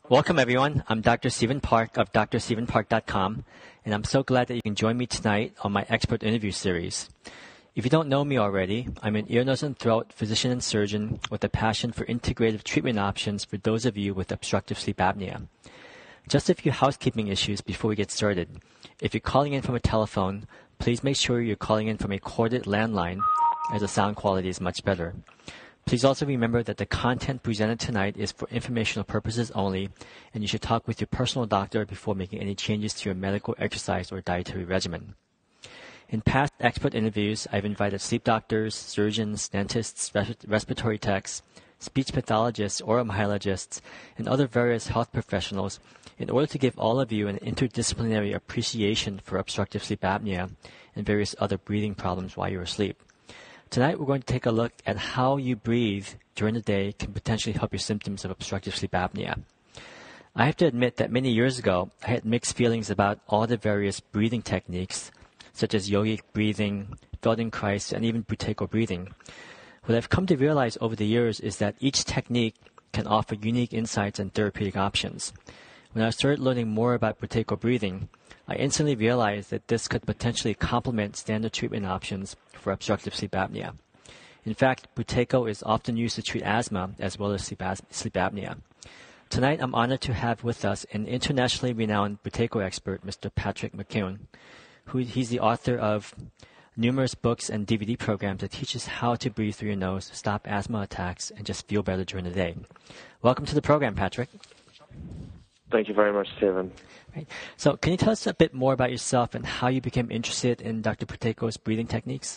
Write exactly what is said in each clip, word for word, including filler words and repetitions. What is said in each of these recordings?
Welcome, everyone. I'm Doctor Stephen Park of D R Stephen Park dot com, and I'm so glad that you can join me tonight on my expert interview series. If you don't know me already, I'm an ear, nose, and throat physician and surgeon with a passion for integrative treatment options for those of you with obstructive sleep apnea. Just a few housekeeping issues before we get started. If you're calling in from a telephone, please make sure you're calling in from a corded landline, as the sound quality is much better. Please also remember that the content presented tonight is for informational purposes only, and you should talk with your personal doctor before making any changes to your medical, exercise, or dietary regimen. In past expert interviews, I've invited sleep doctors, surgeons, dentists, res- respiratory techs, speech pathologists, oral-myologists, and other various health professionals in order to give all of you an interdisciplinary appreciation for obstructive sleep apnea and various other breathing problems while you're asleep. Tonight, we're going to take a look at how you breathe during the day can potentially help your symptoms of obstructive sleep apnea. I have to admit that many years ago, I had mixed feelings about all the various breathing techniques, such as yogic breathing, Feldenkrais, and even Buteyko breathing. What I've come to realize over the years is that each technique can offer unique insights and therapeutic options. When I started learning more about Buteyko breathing, I instantly realized that this could potentially complement standard treatment options for obstructive sleep apnea. In fact, Buteyko is often used to treat asthma as well as sleep, as- sleep apnea. Tonight, I'm honored to have with us an internationally renowned Buteyko expert, Mister Patrick McKeown, who he's the author of numerous books and D V D programs that teaches how to breathe through your nose, stop asthma attacks, and just feel better during the day. Welcome to the program, Patrick. Thank you very much, Stephen. Right. So can you tell us a bit more about yourself and how you became interested in Doctor Buteyko's breathing techniques?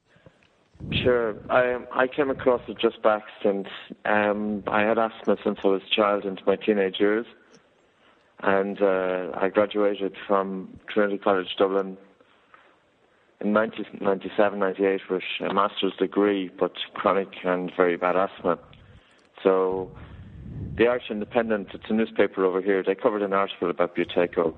Sure. I I came across it just by accident. Um, I had asthma since I was a child into my teenage years, and uh, I graduated from Trinity College Dublin in nineteen ninety-seven ninety-eight with a master's degree, but chronic and very bad asthma. So the Irish Independent, it's a newspaper over here, they covered an article about Buteyko.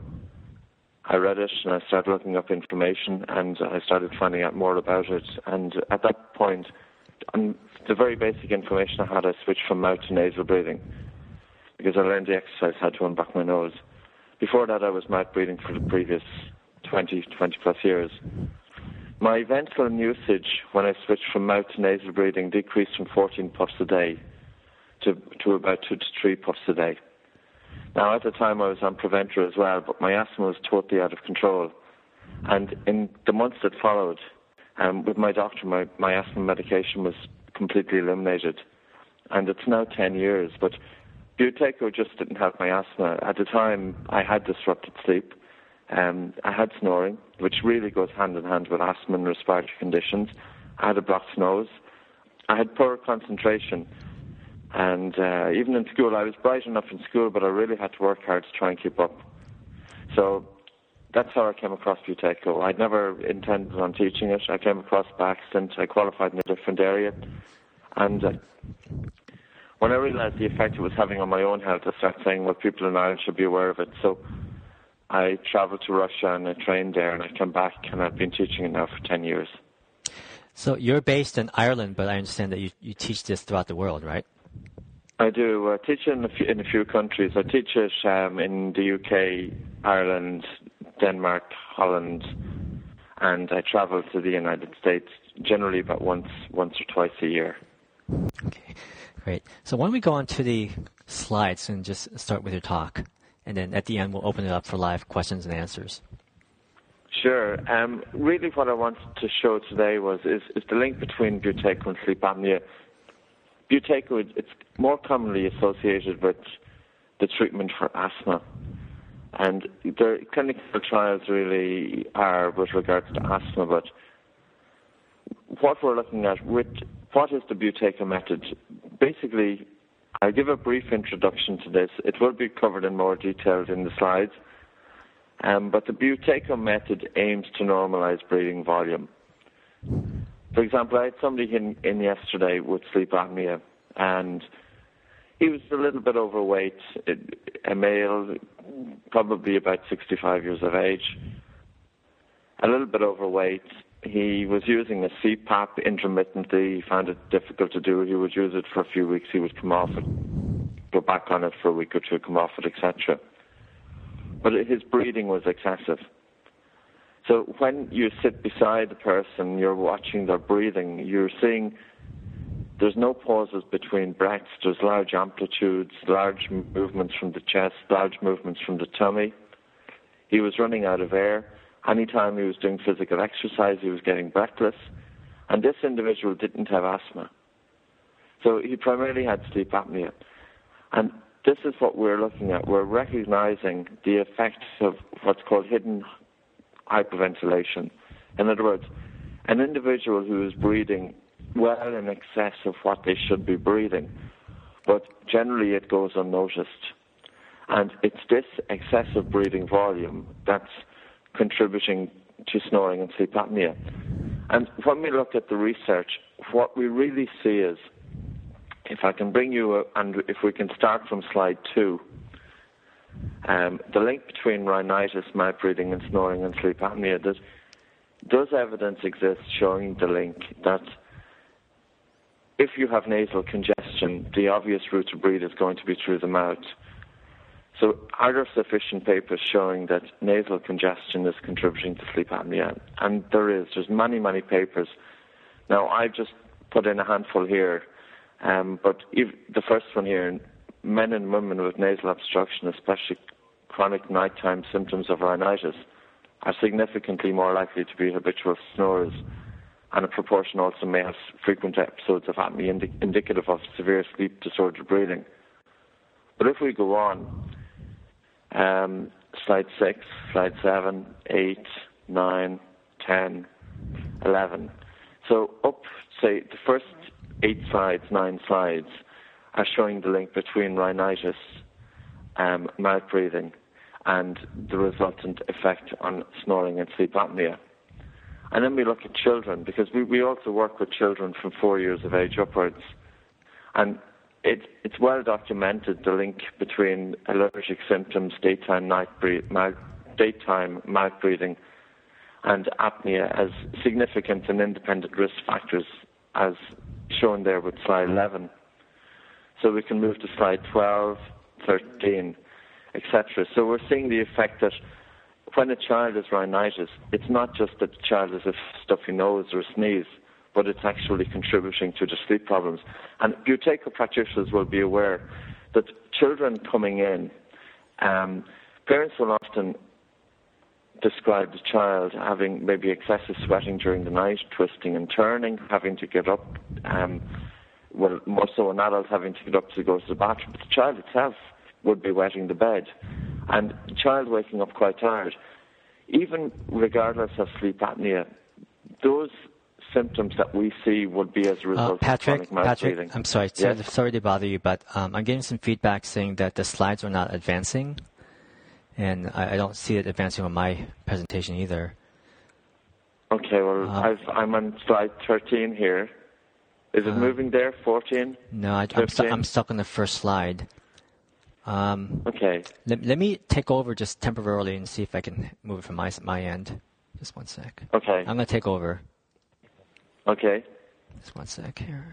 I read it and I started looking up information and I started finding out more about it. And at that point, on the very basic information I had, I switched from mouth to nasal breathing because I learned the exercise how to unblock my nose. Before that, I was mouth breathing for the previous twenty, twenty plus years. My Ventolin usage when I switched from mouth to nasal breathing decreased from fourteen puffs a day to, to about two to three puffs a day. Now, at the time, I was on Preventer as well, but my asthma was totally out of control. And in the months that followed, um, with my doctor, my, my asthma medication was completely eliminated. And it's now ten years, but Buteyko just didn't help my asthma. At the time, I had disrupted sleep. Um, I had snoring, which really goes hand in hand with asthma and respiratory conditions. I had a blocked nose. I had poor concentration. And uh, even in school, I was bright enough in school, but I really had to work hard to try and keep up. So that's how I came across Buteyko. I'd never intended on teaching it. I came across it by accident. I qualified in a different area. And uh, when I realized the effect it was having on my own health, I started saying, well, people in Ireland should be aware of it. So I traveled to Russia and I trained there and I came back and I've been teaching it now for ten years. So you're based in Ireland, but I understand that you, you teach this throughout the world, right? I do. I teach in a few, in a few countries. I teach it um, in the U K, Ireland, Denmark, Holland, and I travel to the United States generally about once once or twice a year. Okay, great. So why don't we go on to the slides and just start with your talk, and then at the end we'll open it up for live questions and answers. Sure. Um, really what I wanted to show today was is, is the link between Buteyko and sleep apnea. Buteyko, it's more commonly associated with the treatment for asthma. And the clinical trials really are with regards to asthma, but what we're looking at with what is the Buteyko method? Basically, I'll give a brief introduction to this. It will be covered in more detail in the slides. Um, but the Buteyko method aims to normalize breathing volume. For example, I had somebody in, in yesterday with sleep apnea, and he was a little bit overweight, a male, probably about sixty-five years of age, a little bit overweight. He was using a C PAP intermittently. He found it difficult to do. He would use it for a few weeks. He would come off it. go back on it for a week or two, come off it, et cetera. But his breathing was excessive. So when you sit beside the person, you're watching their breathing, you're seeing there's no pauses between breaths. There's large amplitudes, large movements from the chest, large movements from the tummy. He was running out of air. Anytime he was doing physical exercise, he was getting breathless. And this individual didn't have asthma. So he primarily had sleep apnea. And this is what we're looking at. We're recognizing the effects of what's called hidden hyperventilation. In other words, an individual who is breathing well in excess of what they should be breathing, but generally it goes unnoticed. And it's this excessive breathing volume that's contributing to snoring and sleep apnea. And when we look at the research, what we really see is, if I can bring you, a, and if we can start from slide two, um, the link between rhinitis, mouth breathing, and snoring and sleep apnea, does, does evidence exist showing the link that if you have nasal congestion, the obvious route to breathe is going to be through the mouth. So are there sufficient papers showing that nasal congestion is contributing to sleep apnea? And there is. There's many, many papers. Now, I've just put in a handful here, um, but if, the first one here, men and women with nasal obstruction, especially chronic nighttime symptoms of rhinitis, are significantly more likely to be habitual snorers, and a proportion also may have frequent episodes of apnea indi- indicative of severe sleep disordered breathing. But if we go on, um, slide six, slide seven, eight, nine, ten, eleven. So up, say, the first eight slides, nine slides, are showing the link between rhinitis, um, mouth breathing, and the resultant effect on snoring and sleep apnea. And then we look at children, because we, we also work with children from four years of age upwards. And it, it's well documented, the link between allergic symptoms, daytime, night breath, mouth, daytime mouth breathing, and apnea as significant and independent risk factors, as shown there with slide eleven. So we can move to slide twelve, thirteen, et cetera. So we're seeing the effect that when a child has rhinitis, it's not just that the child has a stuffy nose or a sneeze, but it's actually contributing to the sleep problems. And Buteyko practitioners will be aware that children coming in, um, parents will often describe the child having maybe excessive sweating during the night, twisting and turning, having to get up, um, well, more so an adult having to get up to go to the bathroom, but the child itself would be wetting the bed. And the child waking up quite tired. Even regardless of sleep apnea, those symptoms that we see would be as a result uh, Patrick, of chronic mouth Patrick, breathing. I'm sorry, yes? sorry, sorry to bother you, but um, I'm getting some feedback saying that the slides are not advancing, and I, I don't see it advancing on my presentation either. Okay, well, uh, I've, I'm on slide thirteen here. Is it uh, moving there, fourteen? No, I, I'm, stu- I'm stuck on the first slide. Um, okay. Let, let me take over just temporarily and see if I can move it from my my end. Just one sec. Okay. I'm going to take over. Okay. Just one sec here.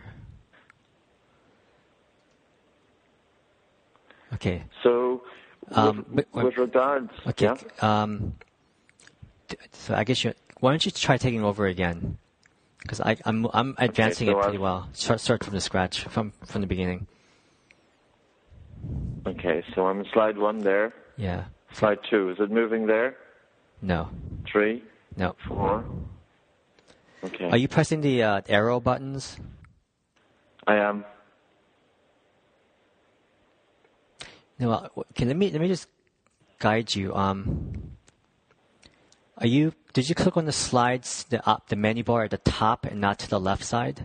Okay. So, um, with, but, with regards... Okay. Yeah? Um, so I guess you... Why don't you try taking over again? Because I'm I'm advancing okay, so it pretty I've, well. Start start from the scratch, from from the beginning. Okay, so I'm on slide one there. Yeah. Slide two, is it moving there? No. Three? No. Four? Okay. Are you pressing the uh, arrow buttons? I am. No. Okay. Let me let me just guide you. Um. Are you? Did you click on the slides, the up, the menu bar at the top, and not to the left side?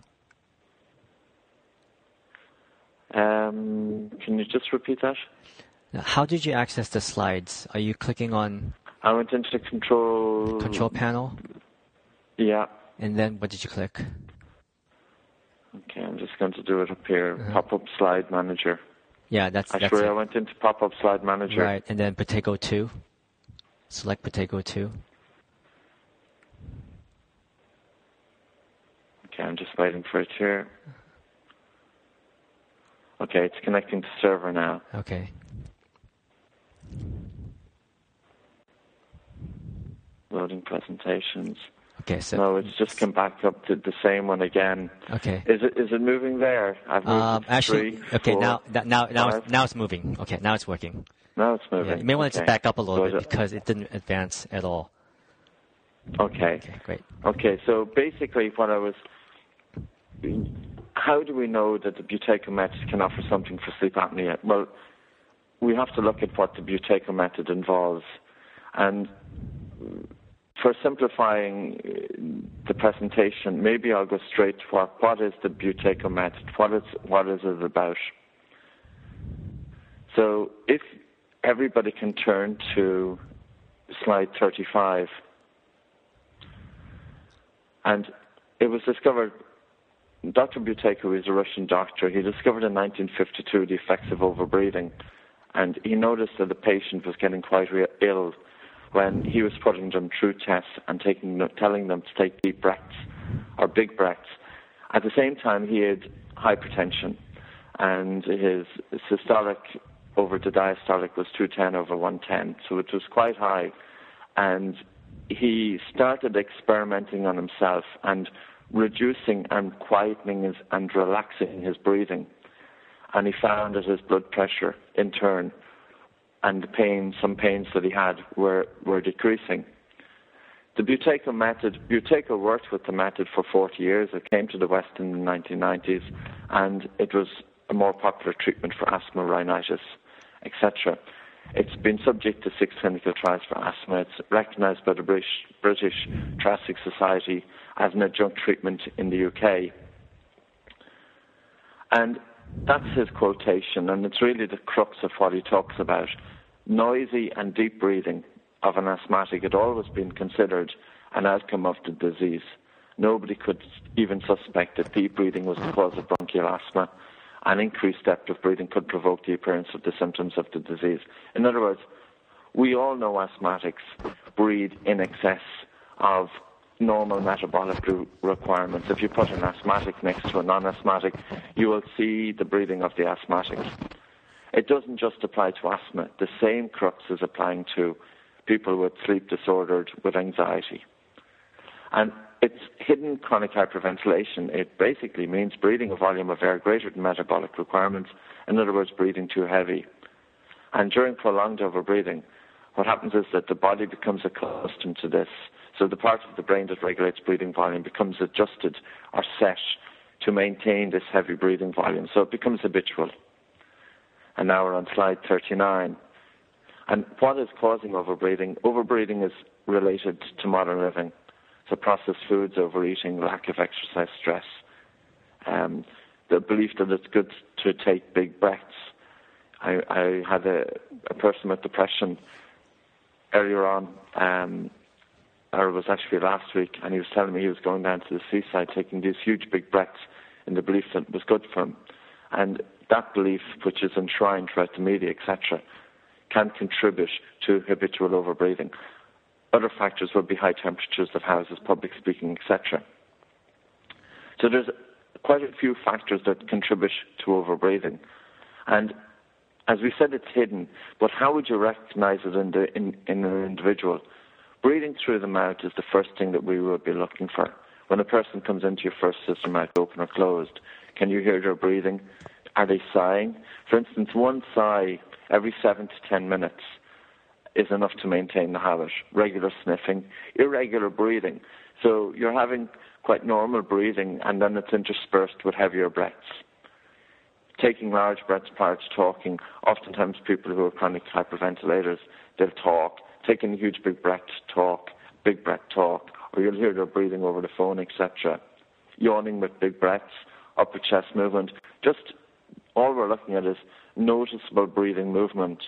Um, can you just repeat that? How did you access the slides? Are you clicking on? I went into the control... Control panel? Yeah. And then what did you click? Okay, I'm just going to do it up here. Uh-huh. Pop-up slide manager. Yeah, that's... Actually, that's I went into pop-up slide manager. Right, and then Buteyko two. Select Buteyko two. Okay, I'm just waiting for it here. Okay, it's connecting to server now. Okay. Loading presentations. Okay, so no, it's just come back up to the same one again. Okay. Is it is it moving there? I've moved Um, it to actually, three, okay, four, now now now now it's, five. now it's moving. Okay, now it's working. Now it's moving. Yeah, you may want okay. to back up a little So bit it- because it didn't advance at all. Okay. Okay, great. Okay, so basically what I was... How do we know that the Buteyko method can offer something for sleep apnea? Well, we have to look at what the Buteyko method involves. And for simplifying the presentation, maybe I'll go straight to what, what is the Buteyko method? What is, what is it about? So if everybody can turn to slide thirty-five. And it was discovered, Doctor Buteyko is a Russian doctor. He discovered in nineteen fifty-two the effects of overbreathing. And he noticed that the patient was getting quite re- ill when he was putting them through tests and taking, telling them to take deep breaths or big breaths. At the same time, he had hypertension, and his systolic over the diastolic was two ten over one ten, so it was quite high. And he started experimenting on himself and reducing and quietening his, and relaxing his breathing. And he found that his blood pressure, in turn, and the pain, some pains that he had, were, were decreasing. The Buteyko method, Buteyko worked with the method for forty years. It came to the West in the nineteen nineties, and it was a more popular treatment for asthma, rhinitis, et cetera. It's been subject to six clinical trials for asthma. It's recognized by the British, British Thoracic Society as an adjunct treatment in the U K. And that's his quotation, and it's really the crux of what he talks about. Noisy and deep breathing of an asthmatic had always been considered an outcome of the disease. Nobody could even suspect that deep breathing was the cause of bronchial asthma. An increased depth of breathing could provoke the appearance of the symptoms of the disease. In other words, we all know asthmatics breathe in excess of normal metabolic requirements. If you put an asthmatic next to a non-asthmatic, you will see the breathing of the asthmatic. It doesn't just apply to asthma. The same crux is applying to people with sleep disordered, with anxiety. And it's hidden chronic hyperventilation. It basically means breathing a volume of air greater than metabolic requirements. In other words, breathing too heavy. And during prolonged overbreathing, what happens is that the body becomes accustomed to this. So the part of the brain that regulates breathing volume becomes adjusted or set to maintain this heavy breathing volume. So it becomes habitual. And now we're on slide thirty-nine. And what is causing overbreathing? Overbreathing is related to modern living. So processed foods, overeating, lack of exercise, stress. Um, the belief that it's good to take big breaths. I, I had a, a person with depression earlier on, um, or it was actually last week, and he was telling me he was going down to the seaside taking these huge big breaths in the belief that it was good for him. And that belief, which is enshrined throughout the media, et cetera, can contribute to habitual overbreathing. Other factors would be high temperatures of houses, public speaking, et cetera. So there's quite a few factors that contribute to overbreathing. And as we said, it's hidden, but how would you recognize it in, the, in, in an individual? Breathing through the mouth is the first thing that we would be looking for. When a person comes into your first system, mouth open or closed, can you hear their breathing? Are they sighing? For instance, one sigh every seven to ten minutes is enough to maintain the habit. Regular sniffing, irregular breathing. So you're having quite normal breathing, and then it's interspersed with heavier breaths. Taking large breaths prior to talking. Oftentimes people who are chronic hyperventilators, they'll talk. Taking a huge big breath to talk, big breath talk, or you'll hear their breathing over the phone, et cetera. Yawning with big breaths, upper chest movement. Just all we're looking at is noticeable breathing movement.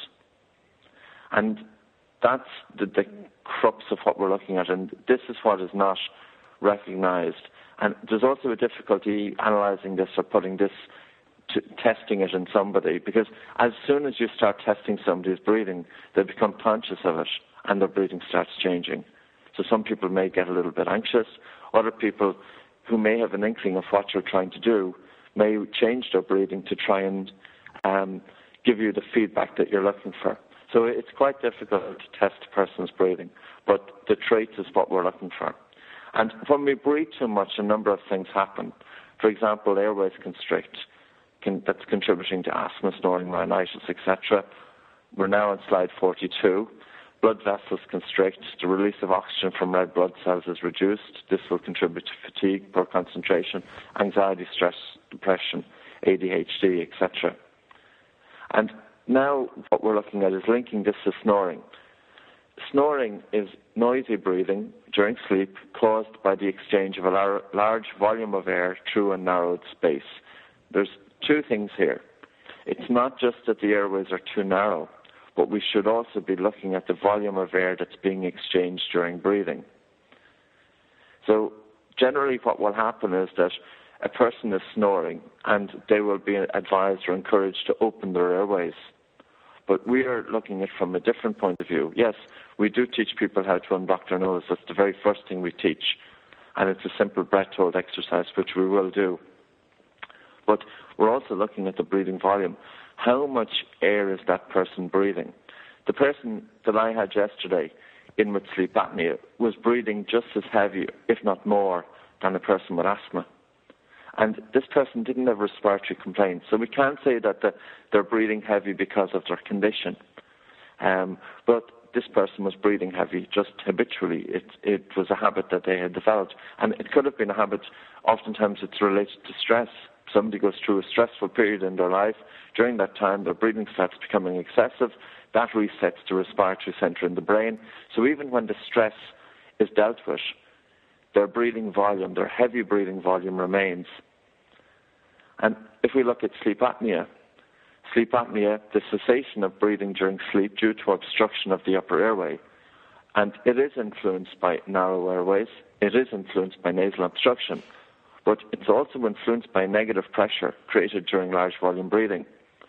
And that's the, the crux of what we're looking at, and this is what is not recognized. And there's also a difficulty analyzing this or putting this, to, testing it in somebody, because as soon as you start testing somebody's breathing, they become conscious of it, and their breathing starts changing. So some people may get a little bit anxious. Other people who may have an inkling of what you're trying to do may change their breathing to try and um, give you the feedback that you're looking for. So it's quite difficult to test a person's breathing, but the traits is what we're looking for. And when we breathe too much, a number of things happen. For example, airways constrict. Can, that's contributing to asthma, snoring, rhinitis, et cetera. We're now on slide forty-two. Blood vessels constrict. The release of oxygen from red blood cells is reduced. This will contribute to fatigue, poor concentration, anxiety, stress, depression, A D H D, et cetera. And now what we're looking at is linking this to snoring. Snoring is noisy breathing during sleep caused by the exchange of a lar- large volume of air through a narrowed space. There's two things here. It's not just that the airways are too narrow, but we should also be looking at the volume of air that's being exchanged during breathing. So generally what will happen is that a person is snoring and they will be advised or encouraged to open their airways. But we are looking at it from a different point of view. Yes, we do teach people how to unblock their nose. That's the very first thing we teach. And it's a simple breath hold exercise, which we will do. But we're also looking at the breathing volume. How much air is that person breathing? The person that I had yesterday in with sleep apnea was breathing just as heavy, if not more, than a person with asthma. And this person didn't have respiratory complaints. So we can't say that the, they're breathing heavy because of their condition. Um, but this person was breathing heavy just habitually. It, it was a habit that they had developed. And it could have been a habit, oftentimes it's related to stress. Somebody goes through a stressful period in their life. During that time, their breathing starts becoming excessive. That resets the respiratory center in the brain. So even when the stress is dealt with, their breathing volume, their heavy breathing volume remains. And if we look at sleep apnea, sleep apnea, the cessation of breathing during sleep due to obstruction of the upper airway, and it is influenced by narrow airways, it is influenced by nasal obstruction, but it's also influenced by negative pressure created during large volume breathing.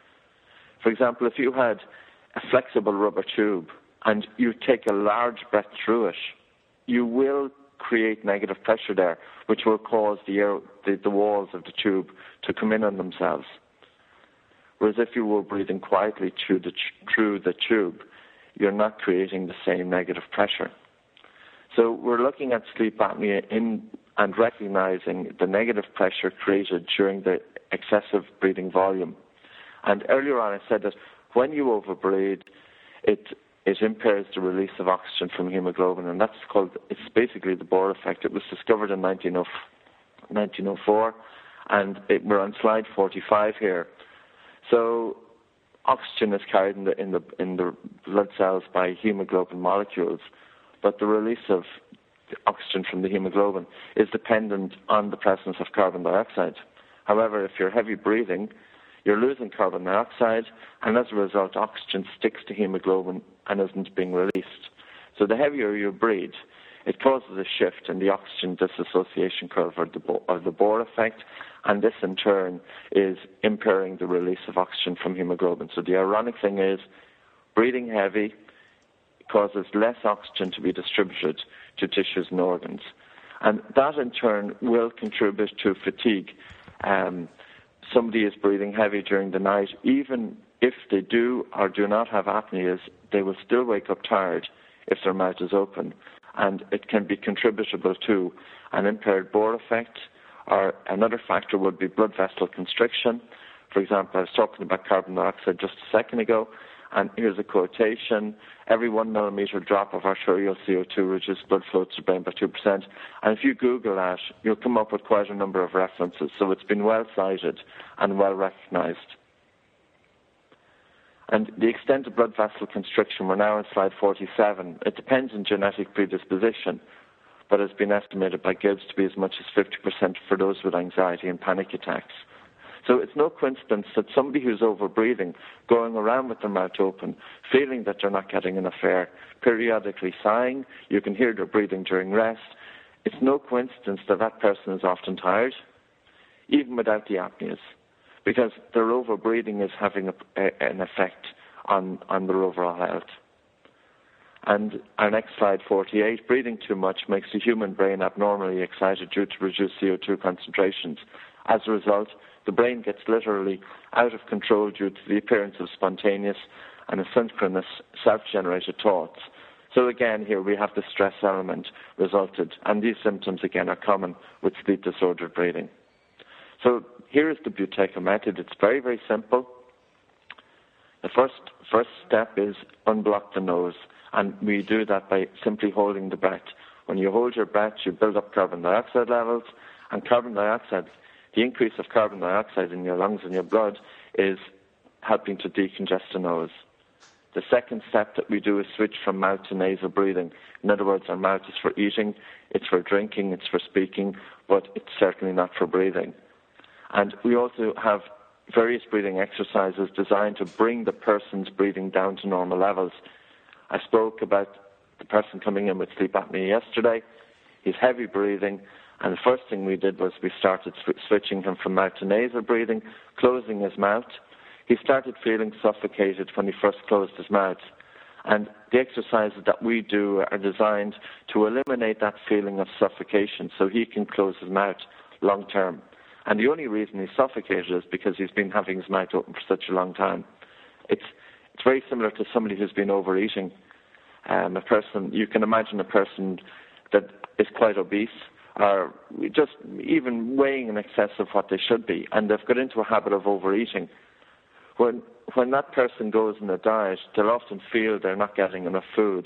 For example, if you had a flexible rubber tube and you take a large breath through it, you will create negative pressure there, which will cause the, air, the, the walls of the tube to come in on themselves. Whereas if you were breathing quietly through the, through the tube, you're not creating the same negative pressure. So we're looking at sleep apnea in, and recognizing the negative pressure created during the excessive breathing volume. And earlier on I said that when you overbreathe, it it impairs the release of oxygen from hemoglobin, and that's called, it's basically the Bohr effect. It was discovered in nineteen oh four, and it, we're on slide forty-five here. So oxygen is carried in the, in the, in the blood cells by hemoglobin molecules, but the release of the oxygen from the hemoglobin is dependent on the presence of carbon dioxide. However, if you're heavy breathing, you're losing carbon dioxide, and as a result, oxygen sticks to hemoglobin and isn't being released. So the heavier you breathe, it causes a shift in the oxygen dissociation curve, or the, Bohr, or the Bohr effect, and this in turn is impairing the release of oxygen from hemoglobin. So the ironic thing is, breathing heavy causes less oxygen to be distributed to tissues and organs. And that in turn will contribute to fatigue. Um, somebody is breathing heavy during the night, even if they do or do not have apneas, they will still wake up tired if their mouth is open. And it can be contributable to an impaired Bohr effect, or another factor would be blood vessel constriction. For example, I was talking about carbon dioxide just a second ago, and here's a quotation: every one millimeter drop of arterial C O two reduces blood flow to the brain by two percent. And if you Google that, you'll come up with quite a number of references. So it's been well cited and well recognized. And the extent of blood vessel constriction, we're now on slide forty-seven. It depends on genetic predisposition, but has been estimated by Gibbs to be as much as fifty percent for those with anxiety and panic attacks. So it's no coincidence that somebody who's over-breathing, going around with their mouth open, feeling that they're not getting enough air, periodically sighing, you can hear their breathing during rest, it's no coincidence that that person is often tired, even without the apneas, because their over-breathing is having a, a, an effect on, on their overall health. And our next slide, forty-eight, breathing too much makes the human brain abnormally excited due to reduced C O two concentrations. As a result, the brain gets literally out of control due to the appearance of spontaneous and asynchronous self-generated thoughts. So again, here we have the stress element resulted, and these symptoms again are common with sleep disordered breathing. So here is the Buteyko method. It's very, very simple. The first first step is unblock the nose, and we do that by simply holding the breath. When you hold your breath, you build up carbon dioxide levels, and carbon dioxide, the increase of carbon dioxide in your lungs and your blood is helping to decongest the nose. The second step that we do is switch from mouth to nasal breathing. In other words, our mouth is for eating, it's for drinking, it's for speaking, but it's certainly not for breathing. And we also have various breathing exercises designed to bring the person's breathing down to normal levels. I spoke about the person coming in with sleep apnea yesterday. He's heavy breathing, and the first thing we did was we started sw- switching him from mouth to nasal breathing, closing his mouth. He started feeling suffocated when he first closed his mouth. And the exercises that we do are designed to eliminate that feeling of suffocation so he can close his mouth long term. And the only reason he's suffocated is because he's been having his mouth open for such a long time. It's it's very similar to somebody who's been overeating. Um, a person, you can imagine a person that is quite obese or just even weighing in excess of what they should be, and they've got into a habit of overeating. When when that person goes on a diet, they'll often feel they're not getting enough food.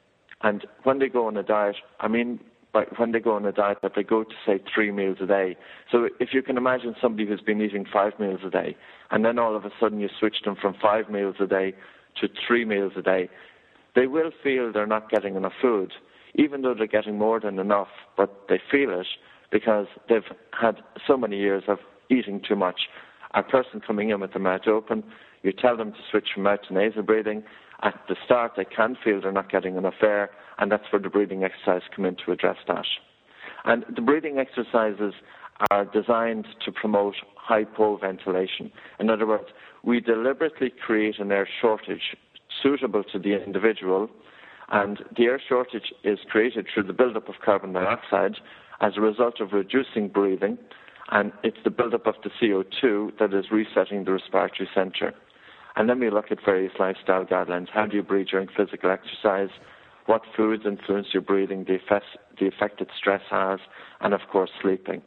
And when they go on a diet, I mean, like when they go on a diet, that they go to, say, three meals a day. So if you can imagine somebody who's been eating five meals a day, and then all of a sudden you switch them from five meals a day to three meals a day, they will feel they're not getting enough food, even though they're getting more than enough, but they feel it because they've had so many years of eating too much. A person coming in with the mouth open, you tell them to switch from mouth to nasal breathing. At the start, they can feel they're not getting enough air, and that's where the breathing exercise come in to address that. And the breathing exercises are designed to promote hypoventilation. In other words, we deliberately create an air shortage suitable to the individual, and the air shortage is created through the buildup of carbon dioxide as a result of reducing breathing, and it's the buildup of the C O two that is resetting the respiratory center. And then we look at various lifestyle guidelines. How do you breathe during physical exercise? What foods influence your breathing? The effect, the effect that stress has, and of course sleeping.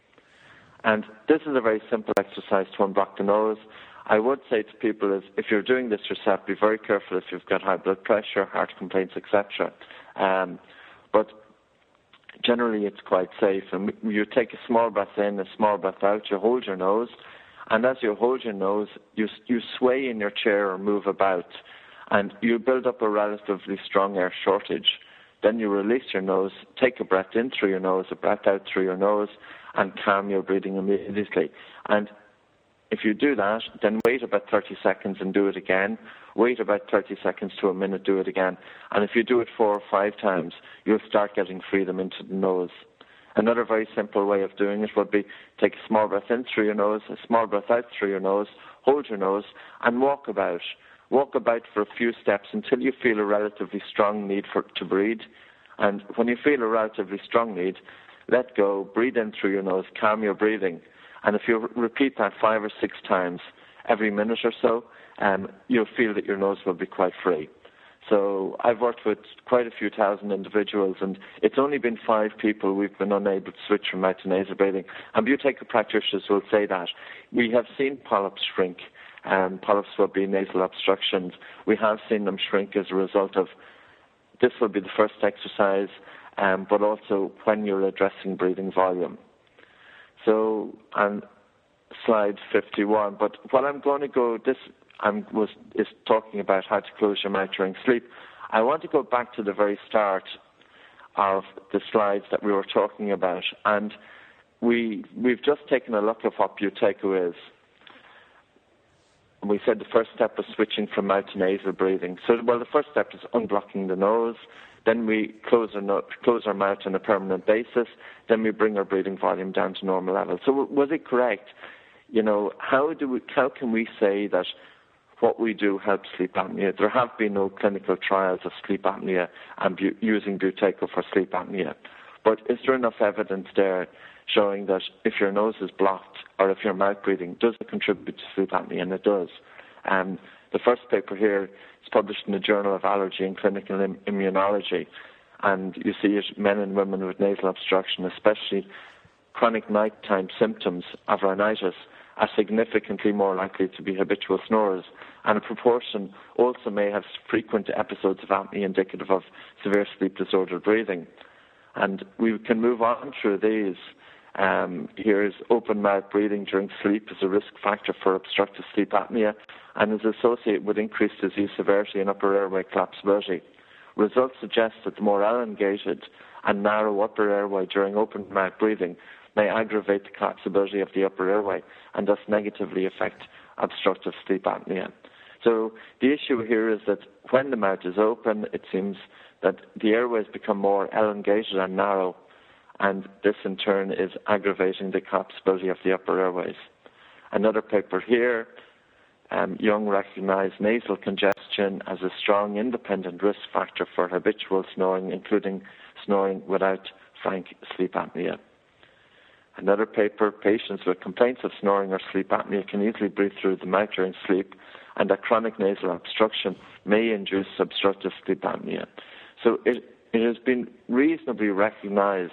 And this is a very simple exercise to unblock the nose. I would say to people is, if you're doing this yourself, be very careful if you've got high blood pressure, heart complaints, et cetera. Um, but generally, it's quite safe. And you take a small breath in, a small breath out. You hold your nose, and as you hold your nose, you you sway in your chair or move about, and you build up a relatively strong air shortage. Then you release your nose, take a breath in through your nose, a breath out through your nose, and calm your breathing immediately. And if you do that, then wait about thirty seconds and do it again. Wait about thirty seconds to a minute, do it again. And if you do it four or five times, you'll start getting freedom into the nose. Another very simple way of doing it would be take a small breath in through your nose, a small breath out through your nose, hold your nose, and walk about. Walk about for a few steps until you feel a relatively strong need for to breathe. And when you feel a relatively strong need, let go, breathe in through your nose, calm your breathing. And if you repeat that five or six times every minute or so, um, you'll feel that your nose will be quite free. So I've worked with quite a few thousand individuals, and it's only been five people we've been unable to switch from mouth to nasal breathing. And Buteyko practitioners will say that. We have seen polyps shrink. Um, polyps will be nasal obstructions. We have seen them shrink as a result of, this will be the first exercise, um, but also when you're addressing breathing volume. So, and slide fifty-one. But what I'm going to go, this I'm, was is talking about how to close your mouth during sleep. I want to go back to the very start of the slides that we were talking about, and we we've just taken a look at what Buteyko is. We said the first step was switching from mouth to nasal breathing. So, well, the first step is unblocking the nose. Then we close our, no- close our mouth on a permanent basis. Then we bring our breathing volume down to normal levels. So was it correct? You know, how do we? How can we say that what we do helps sleep apnea? There have been no clinical trials of sleep apnea and bu- using Buteyko for sleep apnea. But is there enough evidence there showing that if your nose is blocked or if you're mouth breathing, does it contribute to sleep apnea? And it does. Um, the first paper here is published in the Journal of Allergy and Clinical Im- Immunology, and you see it, men and women with nasal obstruction, especially chronic nighttime symptoms of rhinitis, are significantly more likely to be habitual snorers, and a proportion also may have frequent episodes of apnea indicative of severe sleep-disordered breathing. And we can move on through these. Um, here is open mouth breathing during sleep is a risk factor for obstructive sleep apnea and is associated with increased disease severity and upper airway collapsibility. Results suggest that the more elongated and narrow upper airway during open mouth breathing may aggravate the collapsibility of the upper airway and thus negatively affect obstructive sleep apnea. So the issue here is that when the mouth is open, it seems that the airways become more elongated and narrow, and this in turn is aggravating the collapsibility of the upper airways. Another paper here, um, Young recognized nasal congestion as a strong independent risk factor for habitual snoring, including snoring without frank sleep apnea. Another paper, patients with complaints of snoring or sleep apnea can easily breathe through the mouth during sleep, and that chronic nasal obstruction may induce obstructive sleep apnea. So it, it has been reasonably recognized,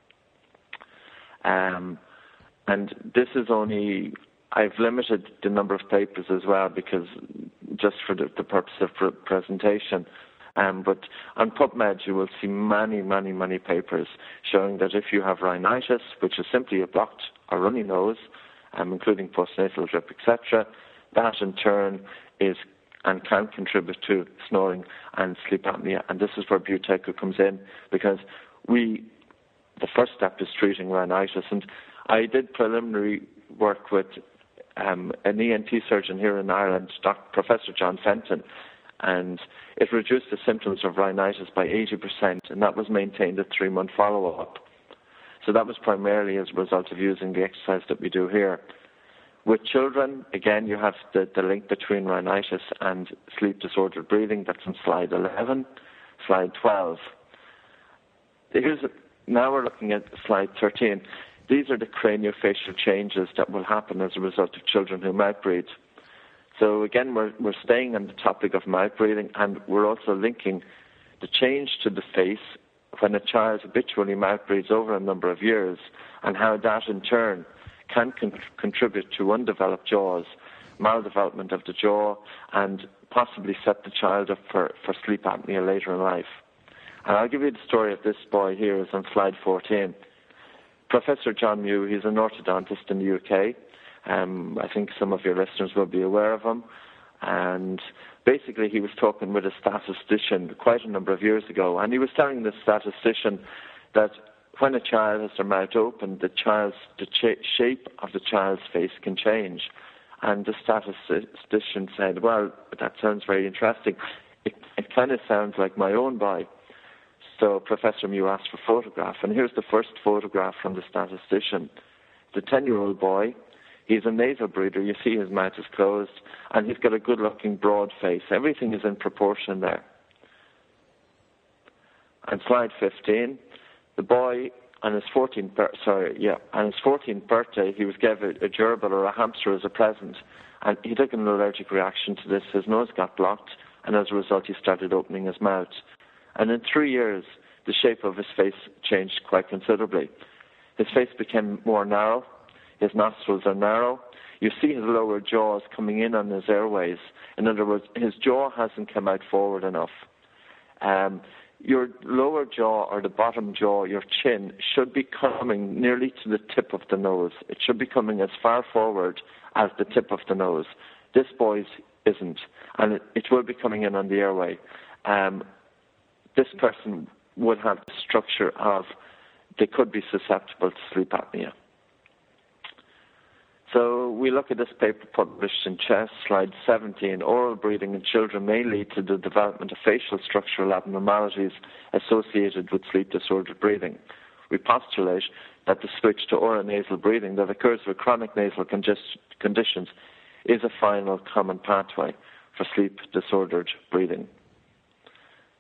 um, and this is only, I've limited the number of papers as well because just for the, the purpose of pre- presentation. Um, but on PubMed, you will see many, many, many papers showing that if you have rhinitis, which is simply a blocked or runny nose, um, including postnasal drip, et cetera, that in turn is and can contribute to snoring and sleep apnea. And this is where Buteyko comes in, because we, the first step is treating rhinitis. And I did preliminary work with um, an E N T surgeon here in Ireland, Doctor Professor John Fenton, and it reduced the symptoms of rhinitis by eighty percent, and that was maintained at three-month follow-up. So that was primarily as a result of using the exercise that we do here. With children, again, you have the, the link between rhinitis and sleep-disordered breathing. That's on slide eleven. Slide twelve. Here's a, now we're looking at slide thirteen. These are the craniofacial changes that will happen as a result of children who mouth breathe. So again, we're, we're staying on the topic of mouth breathing, and we're also linking the change to the face when a child habitually mouth breathes over a number of years, and how that in turn can con- contribute to undeveloped jaws, maldevelopment of the jaw, and possibly set the child up for, for sleep apnea later in life. And I'll give you the story of this boy here, is on slide fourteen. Professor John Mew, he's an orthodontist in the U K. Um, I think some of your listeners will be aware of him. And basically he was talking with a statistician quite a number of years ago, and he was telling the statistician that when a child has their mouth open, the child's the ch- shape of the child's face can change. And the statistician said, well, that sounds very interesting. It, it kind of sounds like my own boy. So Professor Mew asked for a photograph, and here's the first photograph from the statistician. The ten-year-old boy, he's a nasal breather. You see his mouth is closed, and he's got a good-looking, broad face. Everything is in proportion there. On slide fifteen, the boy on his fourteenth, bir- sorry, yeah, on his fourteenth birthday, he was given a, a gerbil or a hamster as a present, and he took an allergic reaction to this. His nose got blocked, and as a result, he started opening his mouth. And in three years, the shape of his face changed quite considerably. His face became more narrow. His nostrils are narrow. You see his lower jaws coming in on his airways. In other words, his jaw hasn't come out forward enough. Um, your lower jaw or the bottom jaw, your chin, should be coming nearly to the tip of the nose. It should be coming as far forward as the tip of the nose. This boy's isn't, and it, it will be coming in on the airway. Um, this person would have the structure of, they could be susceptible to sleep apnea. So we look at this paper published in Chest, slide seventeen. Oral breathing in children may lead to the development of facial structural abnormalities associated with sleep-disordered breathing. We postulate that the switch to oronasal breathing that occurs with chronic nasal congest- conditions is a final common pathway for sleep-disordered breathing.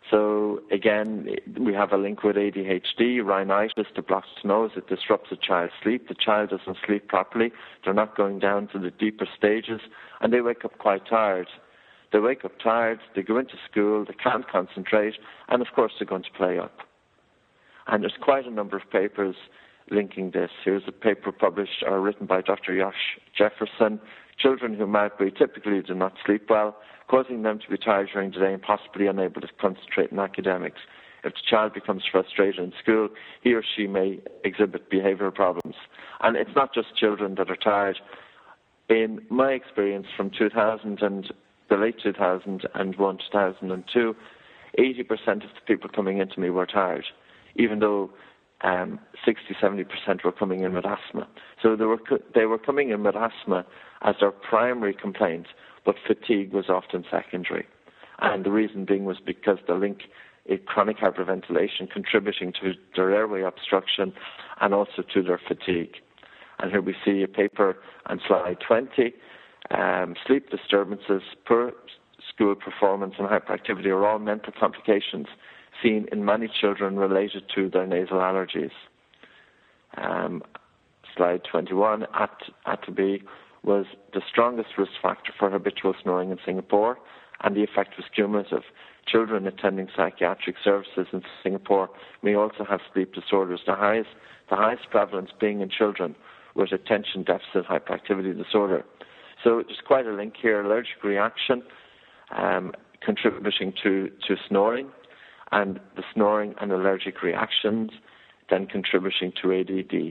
So again, we have a link with A D H D, rhinitis, the blocked nose. It disrupts a child's sleep. The child doesn't sleep properly. They're not going down to the deeper stages, and they wake up quite tired. They wake up tired, they go into school, they can't concentrate, and of course they're going to play up. And there's quite a number of papers linking this. Here's a paper published or written by Doctor Josh Jefferson. Children who malbreathe typically do not sleep well, causing them to be tired during the day and possibly unable to concentrate in academics. If the child becomes frustrated in school, he or she may exhibit behavioral problems. And it's not just children that are tired. In my experience from two thousand and the late two thousand one, two thousand two, eighty percent of the people coming into me were tired, even though um, sixty, seventy percent were coming in with asthma. So they were, they were coming in with asthma as their primary complaint, but fatigue was often secondary. And the reason being was because the link in chronic hyperventilation contributing to their airway obstruction and also to their fatigue. And here we see a paper on slide twenty. Um, sleep disturbances, poor school performance and hyperactivity are all mental complications seen in many children related to their nasal allergies. Um, slide twenty-one, At- Atterbury was the strongest risk factor for habitual snoring in Singapore, and the effect was cumulative. Children attending psychiatric services in Singapore may also have sleep disorders, the highest, the highest prevalence being in children with attention deficit hyperactivity disorder. So there's quite a link here, allergic reaction um, contributing to, to snoring, and the snoring and allergic reactions then contributing to A D D.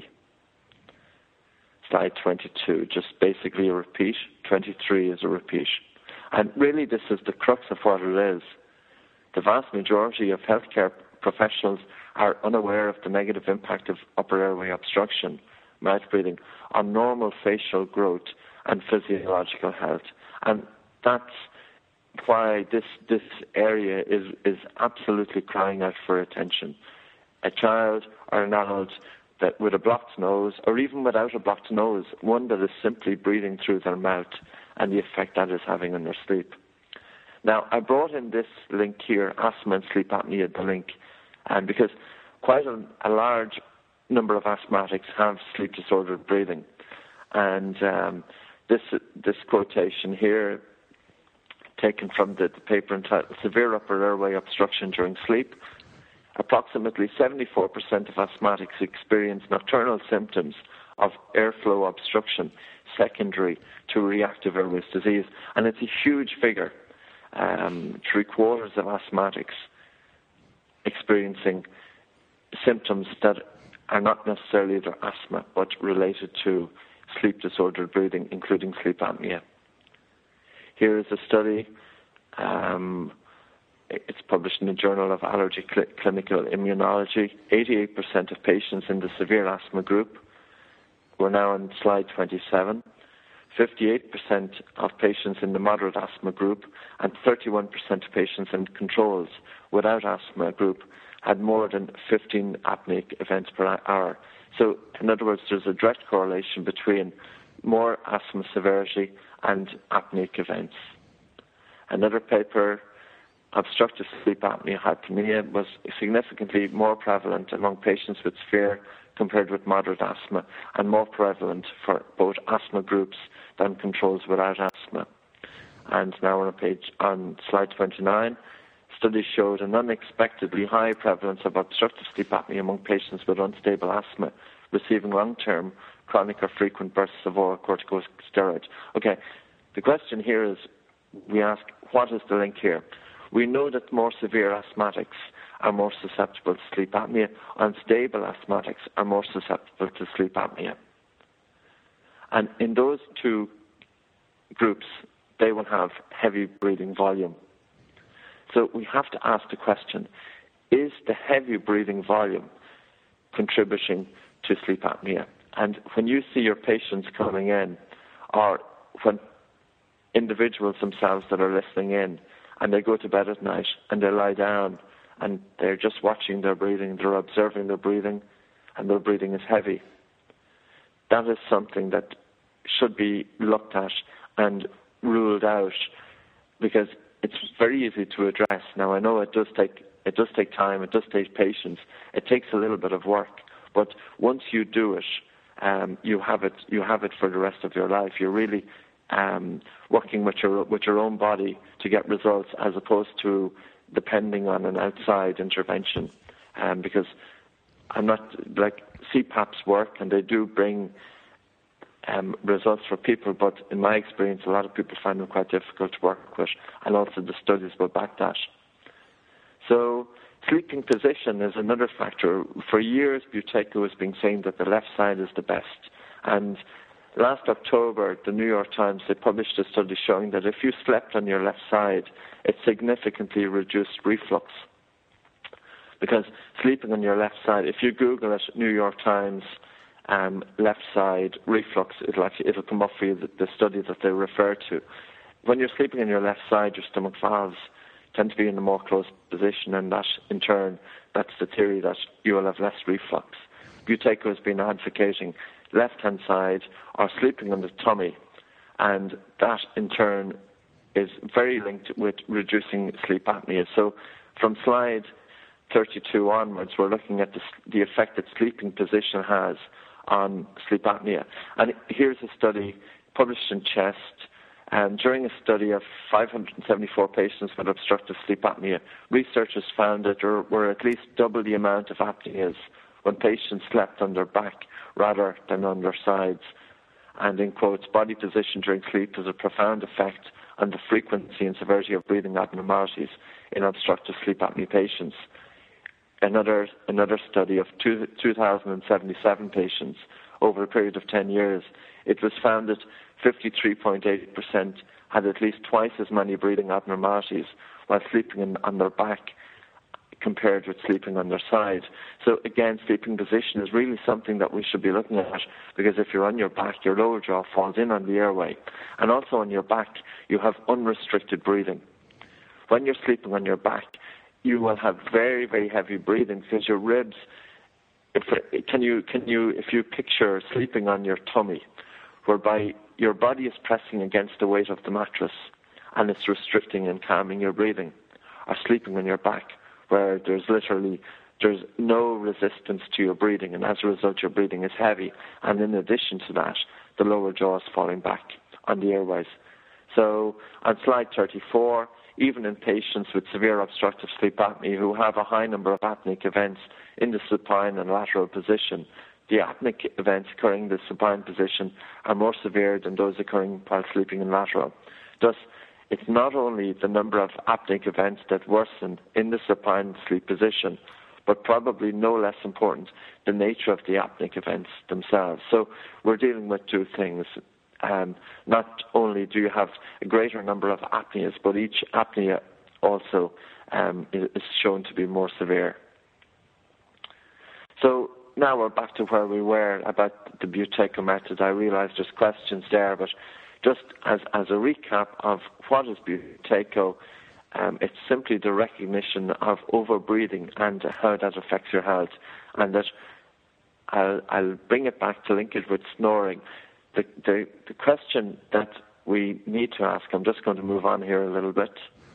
Slide twenty-two, just basically a repeat. twenty-three is a repeat. And really this is the crux of what it is. The vast majority of healthcare professionals are unaware of the negative impact of upper airway obstruction, mouth breathing, on normal facial growth and physiological health. And that's why this this area is, is absolutely crying out for attention. A child or an adult that with a blocked nose, or even without a blocked nose, one that is simply breathing through their mouth and the effect that is having on their sleep. Now, I brought in this link here, asthma and sleep apnea, the link, and because quite a, a large number of asthmatics have sleep disordered breathing. And um, this this quotation here, taken from the, the paper entitled Severe Upper Airway Obstruction During Sleep, approximately seventy-four percent of asthmatics experience nocturnal symptoms of airflow obstruction secondary to reactive airways disease. And it's a huge figure. Um, three quarters of asthmatics experiencing symptoms that are not necessarily their asthma, but related to sleep disordered breathing, including sleep apnea. Here is a study. Um, it's published in the Journal of Allergy Cl- Clinical Immunology. eighty-eight percent of patients in the severe asthma group, we're now on slide twenty-seven, fifty-eight percent of patients in the moderate asthma group, and thirty-one percent of patients in controls without asthma group had more than fifteen apneic events per hour. So, in other words, there's a direct correlation between more asthma severity and apneic events. Another paper, obstructive sleep apnea hypopnea, was significantly more prevalent among patients with severe compared with moderate asthma, and more prevalent for both asthma groups than controls without asthma. And now on a page on slide twenty-nine, studies showed an unexpectedly high prevalence of obstructive sleep apnea among patients with unstable asthma receiving long-term chronic or frequent bursts of oral corticosteroids. Okay, the question here is, we ask, what is the link here? We know that more severe asthmatics are more susceptible to sleep apnea. Unstable asthmatics are more susceptible to sleep apnea. And in those two groups, they will have heavy breathing volume. So we have to ask the question, is the heavy breathing volume contributing to sleep apnea? And when you see your patients coming in, or when individuals themselves that are listening in, and they go to bed at night and they lie down and they're just watching their breathing, they're observing their breathing, and their breathing is heavy, that is something that should be looked at and ruled out, because it's very easy to address. Now, I know it does take it does take time, it does take patience, it takes a little bit of work, but once you do it, um, you have it you have it for the rest of your life. You're really um, working with your with your own body to get results, as opposed to depending on an outside intervention. Um, because I'm not like C PAPs work, and they do bring Um, results for people, but in my experience, a lot of people find them quite difficult to work with, and also the studies will back that. So, sleeping position is another factor. For years, Buteyko has been saying that the left side is the best, and last October, the New York Times, they published a study showing that if you slept on your left side, it significantly reduced reflux. Because sleeping on your left side, if you Google it, New York Times, Um, left side reflux, it'll actually it'll come up for you, the, the study that they refer to. When you're sleeping on your left side, your stomach valves tend to be in a more closed position, and that in turn, that's the theory that you will have less reflux. Buteyko has been advocating left-hand side or sleeping on the tummy, and that in turn is very linked with reducing sleep apnea. So from slide thirty-two onwards, we're looking at the, the effect that sleeping position has on sleep apnea. And here's a study published in Chest. Um, during a study of five hundred seventy-four patients with obstructive sleep apnea, researchers found that there were at least double the amount of apneas when patients slept on their back rather than on their sides. And in quotes, body position during sleep has a profound effect on the frequency and severity of breathing abnormalities in obstructive sleep apnea patients. Another another study of two, two thousand seventy-seven patients over a period of ten years, it was found that fifty-three point eight percent had at least twice as many breathing abnormalities while sleeping in, on their back compared with sleeping on their side. So again, sleeping position is really something that we should be looking at, because if you're on your back, your lower jaw falls in on the airway. And also on your back, you have unrestricted breathing. When you're sleeping on your back, you will have very, very heavy breathing, because your ribs, if, can you, can you, if you picture sleeping on your tummy, whereby your body is pressing against the weight of the mattress and it's restricting and calming your breathing, or sleeping on your back, where there's literally, there's no resistance to your breathing, and as a result your breathing is heavy, and in addition to that, the lower jaw is falling back on the airways. So on slide thirty-four, even in patients with severe obstructive sleep apnea who have a high number of apneic events in the supine and lateral position, the apneic events occurring in the supine position are more severe than those occurring while sleeping in lateral. Thus, it's not only the number of apneic events that worsen in the supine sleep position, but probably no less important, the nature of the apneic events themselves. So we're dealing with two things. Um, not only do you have a greater number of apneas, but each apnea also um, is shown to be more severe. So now we're back to where we were about the Buteyko method. I realize there's questions there, but just as, as a recap of what is Buteyko, um, it's simply the recognition of over-breathing and how that affects your health. And that I'll, I'll bring it back to link it with snoring. The, the, the question that we need to ask, I'm just going to move on here a little bit.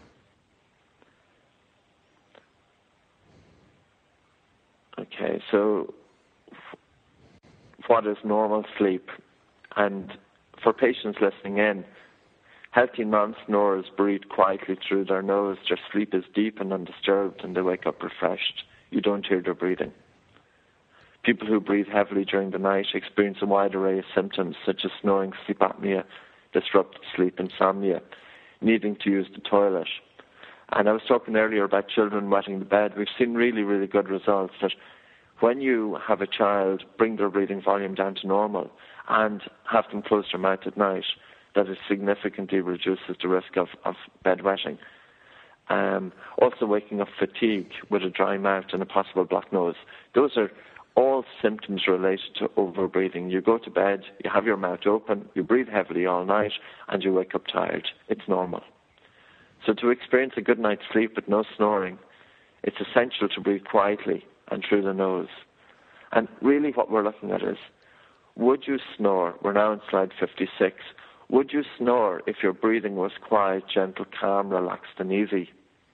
Okay, so what is normal sleep? And for patients listening in, healthy non-snorers breathe quietly through their nose. Their sleep is deep and undisturbed, and they wake up refreshed. You don't hear their breathing. People who breathe heavily during the night experience a wide array of symptoms such as snoring, sleep apnea, disrupted sleep, insomnia, needing to use the toilet. And I was talking earlier about children wetting the bed. We've seen really, really good results that when you have a child bring their breathing volume down to normal and have them close their mouth at night, that it significantly reduces the risk of, of bedwetting. Um, also waking up fatigued with a dry mouth and a possible blocked nose. Those are all symptoms related to overbreathing. You go to bed, you have your mouth open, you breathe heavily all night, and you wake up tired. It's normal. So to experience a good night's sleep with no snoring, it's essential to breathe quietly and through the nose. And really what we're looking at is, would you snore? We're now on slide fifty-six. would you snore if your breathing was quiet, gentle, calm, relaxed, and easy?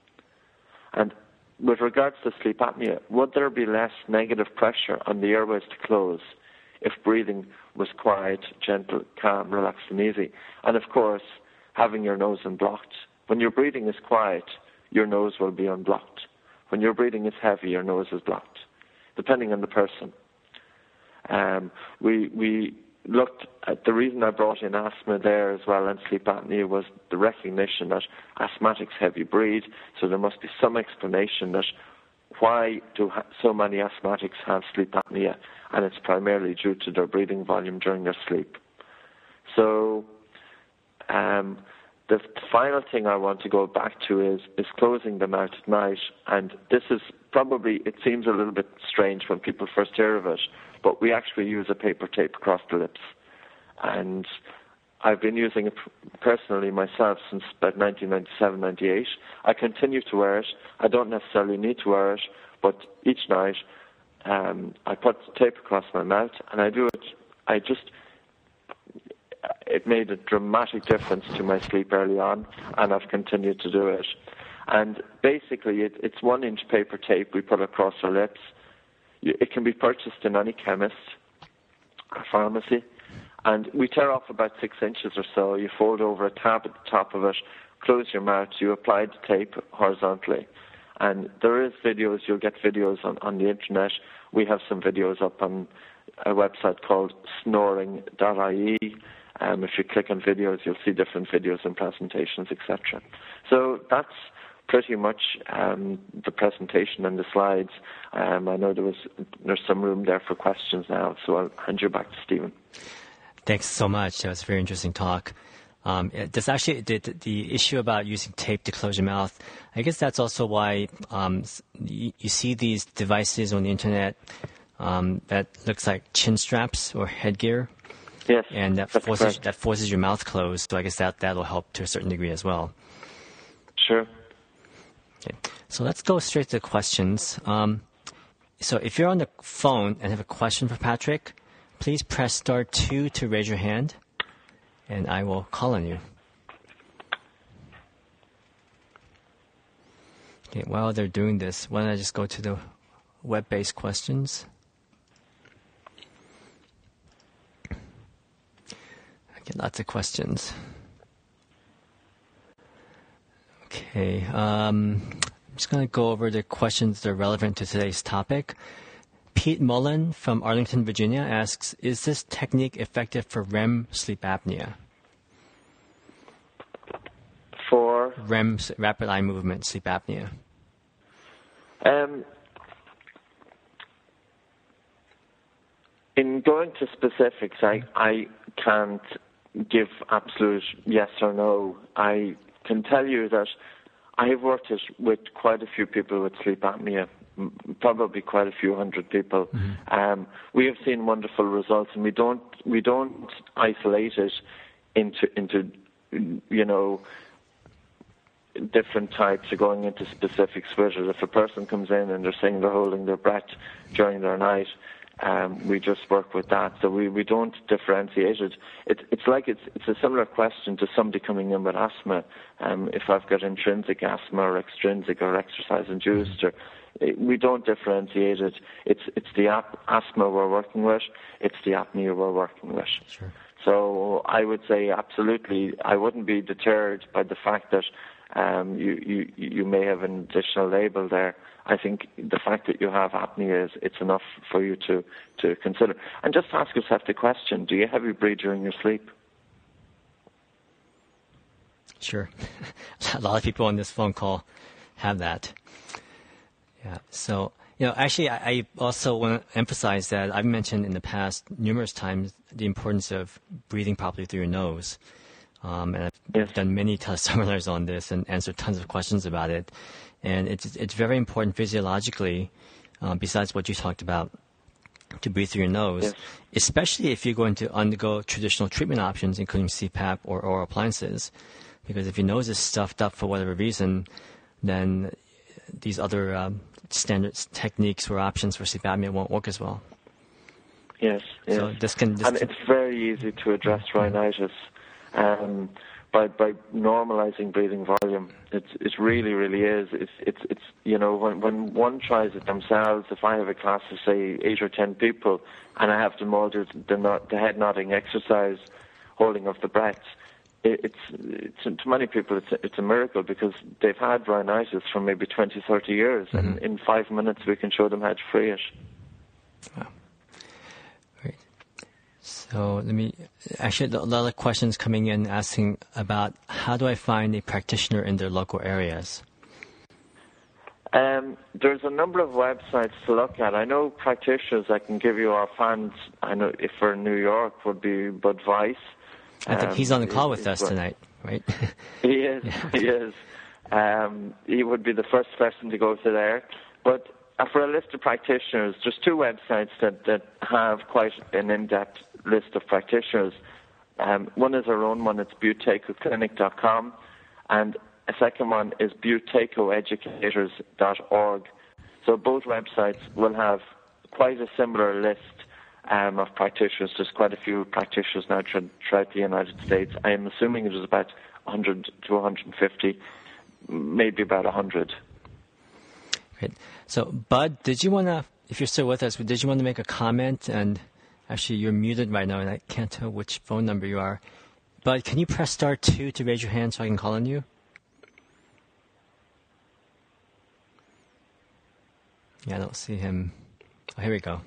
And with regards to sleep apnea, would there be less negative pressure on the airways to close if breathing was quiet, gentle, calm, relaxed, and easy? And of course, having your nose unblocked. When your breathing is quiet, your nose will be unblocked. When your breathing is heavy, your nose is blocked, depending on the person. Um, we we looked at the reason I brought in asthma there as well and sleep apnea was the recognition that asthmatics heavy breathe, so there must be some explanation that why do ha- so many asthmatics have sleep apnea, and it's primarily due to their breathing volume during their sleep. So um, the final thing I want to go back to is, is closing the mouth at night, and this is probably, it seems a little bit strange when people first hear of it, but we actually use a paper tape across the lips. And I've been using it personally myself since about nineteen ninety-seven, ninety-eight. I continue to wear it. I don't necessarily need to wear it, but each night um, I put tape across my mouth, and I do it. I just, it made a dramatic difference to my sleep early on, and I've continued to do it. And basically, it, it's one-inch paper tape we put across our lips. It can be purchased in any chemist or pharmacy, and we tear off about six inches or so. You fold over a tab at the top of it, close your mouth, you apply the tape horizontally. And there is videos, you'll get videos on, on the internet. We have some videos up on a website called snoring dot I E. Um, if you click on videos, you'll see different videos and presentations, et cetera. So that's pretty much um, the presentation and the slides. Um, I know there was there's some room there for questions now, so I'll hand you back to Stephen. Thanks so much. That was a very interesting talk. Um, there's actually the, the issue about using tape to close your mouth. I guess that's also why um, you, you see these devices on the internet um, that looks like chin straps or headgear. Yes, and that forces correct. that forces your mouth closed. So I guess that that'll help to a certain degree as well. Sure. Okay. So let's go straight to the questions. Um, so if you're on the phone and have a question for Patrick, please press star two to raise your hand, and I will call on you. Okay, while they're doing this, why don't I just go to the web-based questions? I get lots of questions. Okay, um, I'm just going to go over the questions that are relevant to today's topic. Pete Mullen from Arlington, Virginia asks, is this technique effective for R E M sleep apnea? For? R E M, rapid eye movement sleep apnea. Um, in going to specifics, I, I can't give absolute yes or no. I can tell you that I have worked with quite a few people with sleep apnea, probably quite a few hundred people. Mm-hmm. Um, we have seen wonderful results, and we don't we don't isolate it into into you know different types or going into specifics with it. If a person comes in and they're saying they're holding their breath during their night, um, we just work with that. So we, we don't differentiate it. it. It's like it's it's a similar question to somebody coming in with asthma. Um, if I've got intrinsic asthma or extrinsic or exercise-induced, or we don't differentiate it. It's it's the ap- asthma we're working with. It's the apnea we're working with. Sure. So I would say absolutely, I wouldn't be deterred by the fact that um, you, you you may have an additional label there. I think the fact that you have apnea is it's enough for you to, to consider. And just ask yourself the question: do you heavy breathe during your sleep? Sure. A lot of people on this phone call have that. Yeah. So, you know, actually, I, I also want to emphasize that I've mentioned in the past numerous times the importance of breathing properly through your nose. Um, and I've yes. done many teleseminars on this and answered tons of questions about it. And it's it's very important physiologically, uh, besides what you talked about, to breathe through your nose, yes. especially if you're going to undergo traditional treatment options, including C PAP or oral appliances. Because if your nose is stuffed up for whatever reason, then these other um, standard techniques or options for sleep apnea won't work as well. Yes, yes. So this can, this and it's very easy to address rhinitis. um, by by normalizing breathing volume. It's it really really is. It's it's it's you know when when one tries it themselves. If I have a class of say eight or ten people, and I have them all do the, not, the head nodding exercise, holding of the breath. It's, it's to many people it's a, it's a miracle because they've had rhinitis for maybe twenty, thirty years, mm-hmm. and in five minutes we can show them how to free it. Wow. Great. So let me, actually a lot of questions coming in asking about how do I find a practitioner in their local areas? Um, there's a number of websites to look at. I know practitioners I can give you offhand. I know if for New York would be Bud Weiss. I think um, he's on the call with us tonight, right? He is, yeah. he is. Um, he would be the first person to go to there. But uh, for a list of practitioners, there's two websites that, that have quite an in-depth list of practitioners. Um, one is our own one, it's buteco clinic dot com, and a second one is buteco educators dot org. So both websites will have quite a similar list Um, of practitioners. There's quite a few practitioners now throughout the United States. I am assuming it was about one hundred to one hundred fifty, maybe about one hundred. Great. So, Bud, did you want to, if you're still with us, did you want to make a comment? And actually, you're muted right now, and I can't tell which phone number you are. Bud, can you press star two to raise your hand so I can call on you? Yeah, I don't see him. Oh, here we go.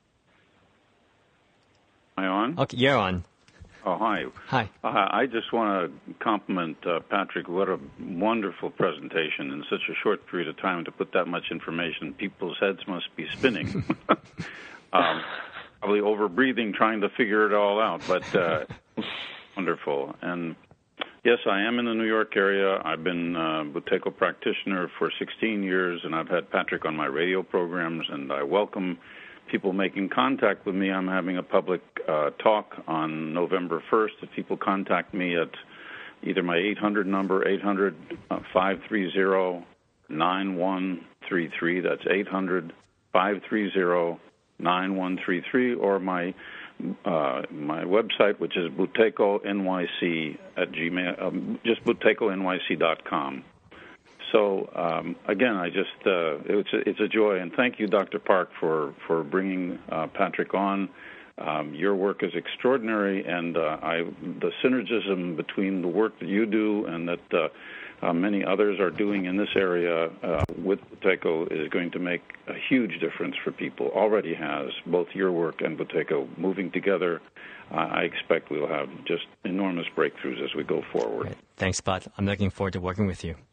Am I on? Okay, you're on. Oh, hi. Hi. Uh, I just want to compliment uh, Patrick. What a wonderful presentation in such a short period of time to put that much information. People's heads must be spinning. um, probably over-breathing, trying to figure it all out, but uh, wonderful. And yes, I am in the New York area. I've been a Buteco practitioner for sixteen years, and I've had Patrick on my radio programs, and I welcome people making contact with me. I'm having a public uh, talk on November first. If people contact me at either my eight hundred number, eight hundred, five three zero, nine one three three, that's eight hundred, five three zero, nine one three three, or my uh, my website, which is buteco N Y C at Gmail, um, just buteco N Y C dot com. So, um, again, I just, uh, it's, a, it's a joy. And thank you, Doctor Park, for, for bringing uh, Patrick on. Um, your work is extraordinary, and uh, I, the synergism between the work that you do and that uh, uh, many others are doing in this area uh, with Buteco is going to make a huge difference for people. Already has, both your work and Buteco moving together. Uh, I expect we'll have just enormous breakthroughs as we go forward. Right. Thanks, Bud. I'm looking forward to working with you.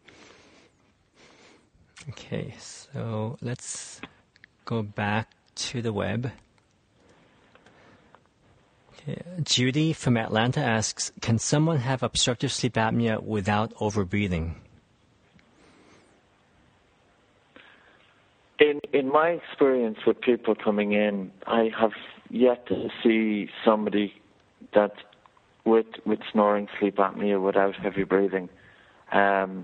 Okay, so let's go back to the web. Okay. Judy from Atlanta asks, can someone have obstructive sleep apnea without overbreathing? In in my experience with people coming in, I have yet to see somebody that with with snoring sleep apnea without heavy breathing. Um,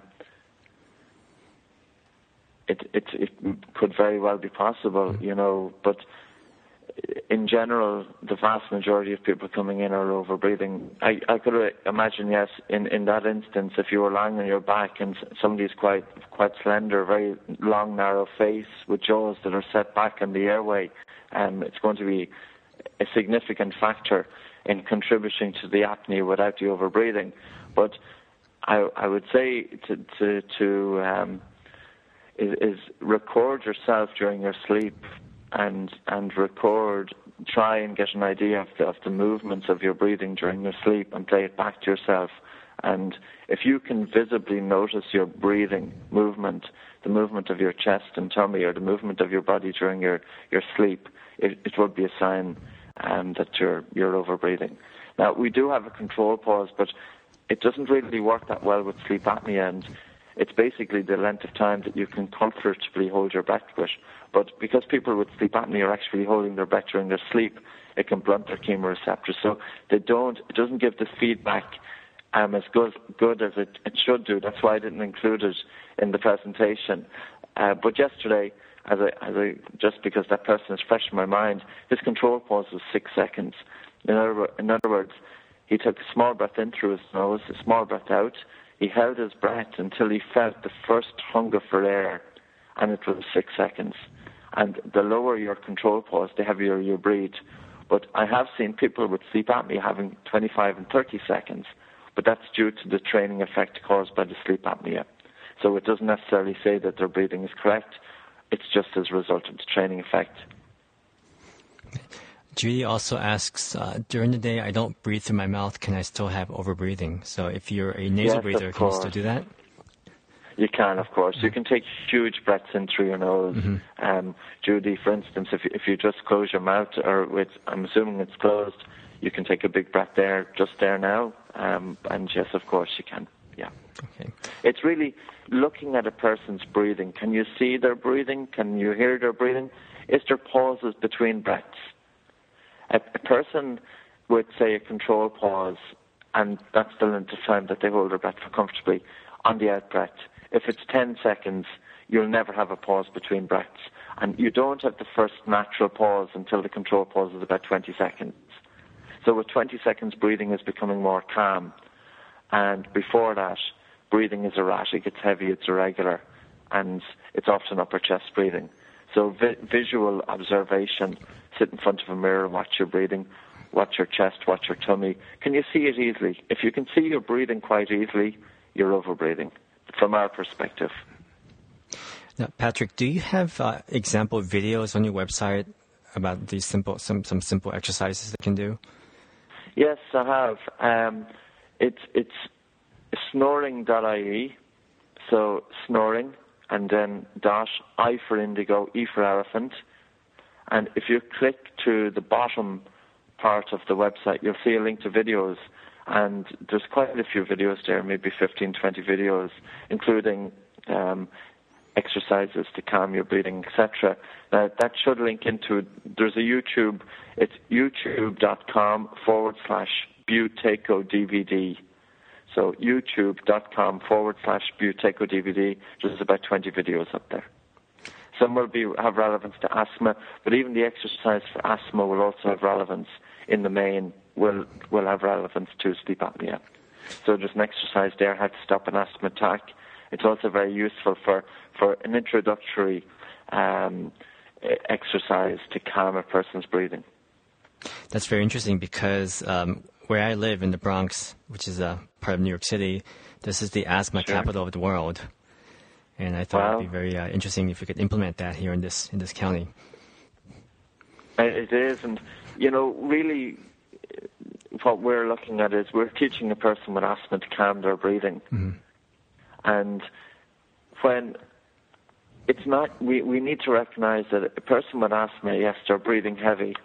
It, it it could very well be possible, you know, but in general, the vast majority of people coming in are over-breathing. I, I could imagine, yes, in, in that instance, if you were lying on your back and somebody's quite quite slender, very long, narrow face with jaws that are set back in the airway, um, it's going to be a significant factor in contributing to the apnea without the over-breathing. But I, I would say to to, to um, Is, is record yourself during your sleep and and record, try and get an idea of the, of the movements of your breathing during your sleep and play it back to yourself. And if you can visibly notice your breathing movement, the movement of your chest and tummy or the movement of your body during your, your sleep, it, it would be a sign um, that you're, you're over-breathing. Now, we do have a control pause, but it doesn't really work that well with sleep apnea, and it's basically the length of time that you can comfortably hold your breath with. But because people with sleep apnea are actually holding their breath during their sleep, it can blunt their chemoreceptors. So they don't, it doesn't give the feedback um, as good, good as it, it should do. That's why I didn't include it in the presentation. Uh, but yesterday, as I, as I, just because that person is fresh in my mind, his control pause was six seconds. In other, in other words, He took a small breath in through his nose, a small breath out. He held his breath until he felt the first hunger for air, and it was six seconds. And the lower your control pause, the heavier you breathe. But I have seen people with sleep apnea having twenty-five and thirty seconds, but that's due to the training effect caused by the sleep apnea. So it doesn't necessarily say that their breathing is correct. It's just as a result of the training effect. Judy also asks, uh, during the day I don't breathe through my mouth. Can I still have overbreathing? So if you're a nasal yes, breather, can you still do that? You can, of course. You can take huge breaths in through your nose. Mm-hmm. Um, Judy, for instance, if you, if you just close your mouth, or with, I'm assuming it's closed, you can take a big breath there, just there now. Um, and yes, of course, you can. Yeah. Okay. It's really looking at a person's breathing. Can you see their breathing? Can you hear their breathing? Is there pauses between breaths? A, a person with, say, a control pause, and that's the length of time that they hold their breath for comfortably on the out-breath. If it's ten seconds, you'll never have a pause between breaths. And you don't have the first natural pause until the control pause is about twenty seconds. So with twenty seconds, breathing is becoming more calm. And before that, breathing is erratic, it's heavy, it's irregular, and it's often upper chest breathing. So vi- visual observation, sit in front of a mirror, watch your breathing, watch your chest, watch your tummy. Can you see it easily? If you can see your breathing quite easily, you're over-breathing, from our perspective. Now, Patrick, do you have uh, example videos on your website about these simple, some, some simple exercises they can do? Yes, I have. Um, it's it's snoring dot I E, so snoring, and then dot, I for indigo, E for elephant. And if you click to the bottom part of the website, you'll see a link to videos. And there's quite a few videos there, maybe fifteen, twenty videos, including um, exercises to calm your breathing, et cetera. Now, that should link into, there's a YouTube, it's youtube.com forward slash Buteyko DVD. So youtube.com forward slash Buteyko DVD. There's about twenty videos up there. Some will be have relevance to asthma, but even the exercise for asthma will also have relevance in the main, will will have relevance to sleep apnea. So there's an exercise there, how to stop an asthma attack. It's also very useful for, for an introductory um, exercise to calm a person's breathing. That's very interesting because um, where I live in the Bronx, which is a part of New York City, this is the asthma sure. capital of the world. And I thought wow. it would be very uh, interesting if we could implement that here in this in this county. It is, and you know, really, what we're looking at is we're teaching a person with asthma to calm their breathing. Mm-hmm. And when it's not, we, we need to recognize that a person with asthma, yes, they're breathing heavy.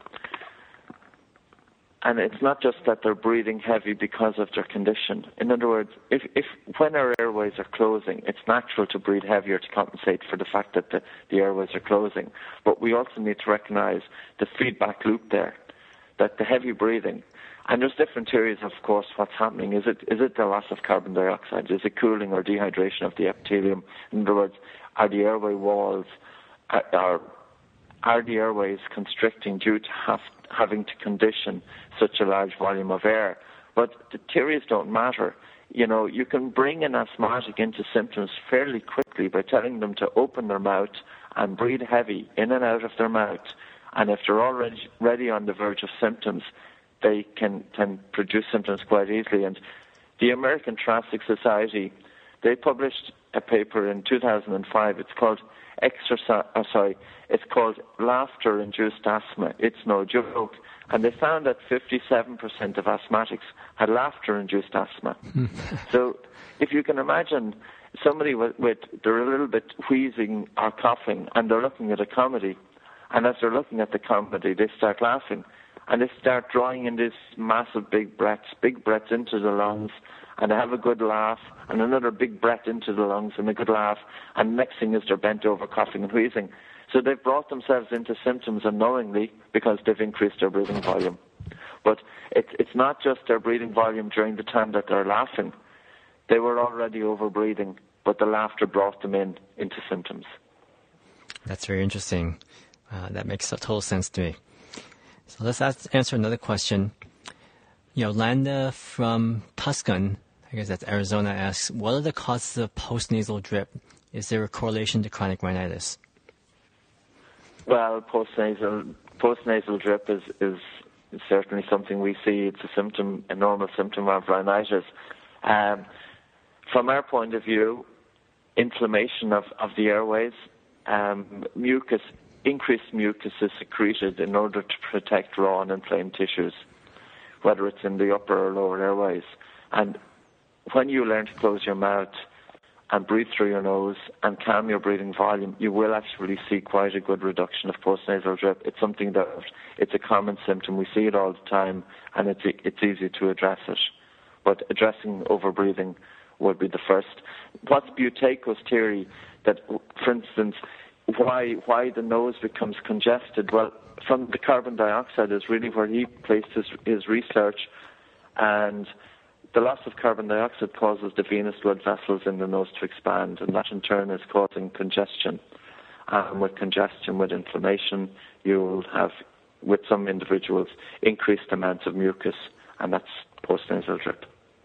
And it's not just that they're breathing heavy because of their condition. In other words, if, if when our airways are closing, it's natural to breathe heavier to compensate for the fact that the, the airways are closing. But we also need to recognize the feedback loop there, that the heavy breathing, and there's different theories, of course, what's happening. Is it is it the loss of carbon dioxide? Is it cooling or dehydration of the epithelium? In other words, are the airway walls, are, are the airways constricting due to have, having to condition such a large volume of air? But the theories don't matter. You know, you can bring an asthmatic into symptoms fairly quickly by telling them to open their mouth and breathe heavy in and out of their mouth. And if they're already ready on the verge of symptoms, they can, can produce symptoms quite easily. And the American Thoracic Society, they published a paper in two thousand five. It's called exercise. Oh, sorry, it's called laughter-induced asthma. It's no joke. And they found that fifty-seven percent of asthmatics had laughter-induced asthma. So, if you can imagine somebody with, with they're a little bit wheezing or coughing, and they're looking at a comedy, and as they're looking at the comedy, they start laughing. And they start drawing in these massive big breaths, big breaths into the lungs, and they have a good laugh, and another big breath into the lungs and a good laugh, and the next thing is they're bent over coughing and wheezing. So they've brought themselves into symptoms unknowingly because they've increased their breathing volume. But it, it's not just their breathing volume during the time that they're laughing. They were already over-breathing, but the laughter brought them in into symptoms. That's very interesting. Uh, that makes total sense to me. So let's ask, answer another question. Yolanda from Tucson, I guess that's Arizona, asks, what are the causes of postnasal drip? Is there a correlation to chronic rhinitis? Well, postnasal postnasal drip is, is certainly something we see. It's a symptom, a normal symptom of rhinitis. Um, from our point of view, inflammation of, of the airways, um, mucus, increased mucus is secreted in order to protect raw and inflamed tissues, whether it's in the upper or lower airways. And when you learn to close your mouth and breathe through your nose and calm your breathing volume, you will actually see quite a good reduction of postnasal drip. It's something that, it's a common symptom. We see it all the time, and it's it's easy to address it. But addressing overbreathing would be the first. What's Buteyko's theory that, for instance, why why the nose becomes congested? Well, from the carbon dioxide is really where he placed his, his research, and the loss of carbon dioxide causes the venous blood vessels in the nose to expand, and that in turn is causing congestion. And with congestion, with inflammation, you'll have, with some individuals, increased amounts of mucus, and that's postnasal drip.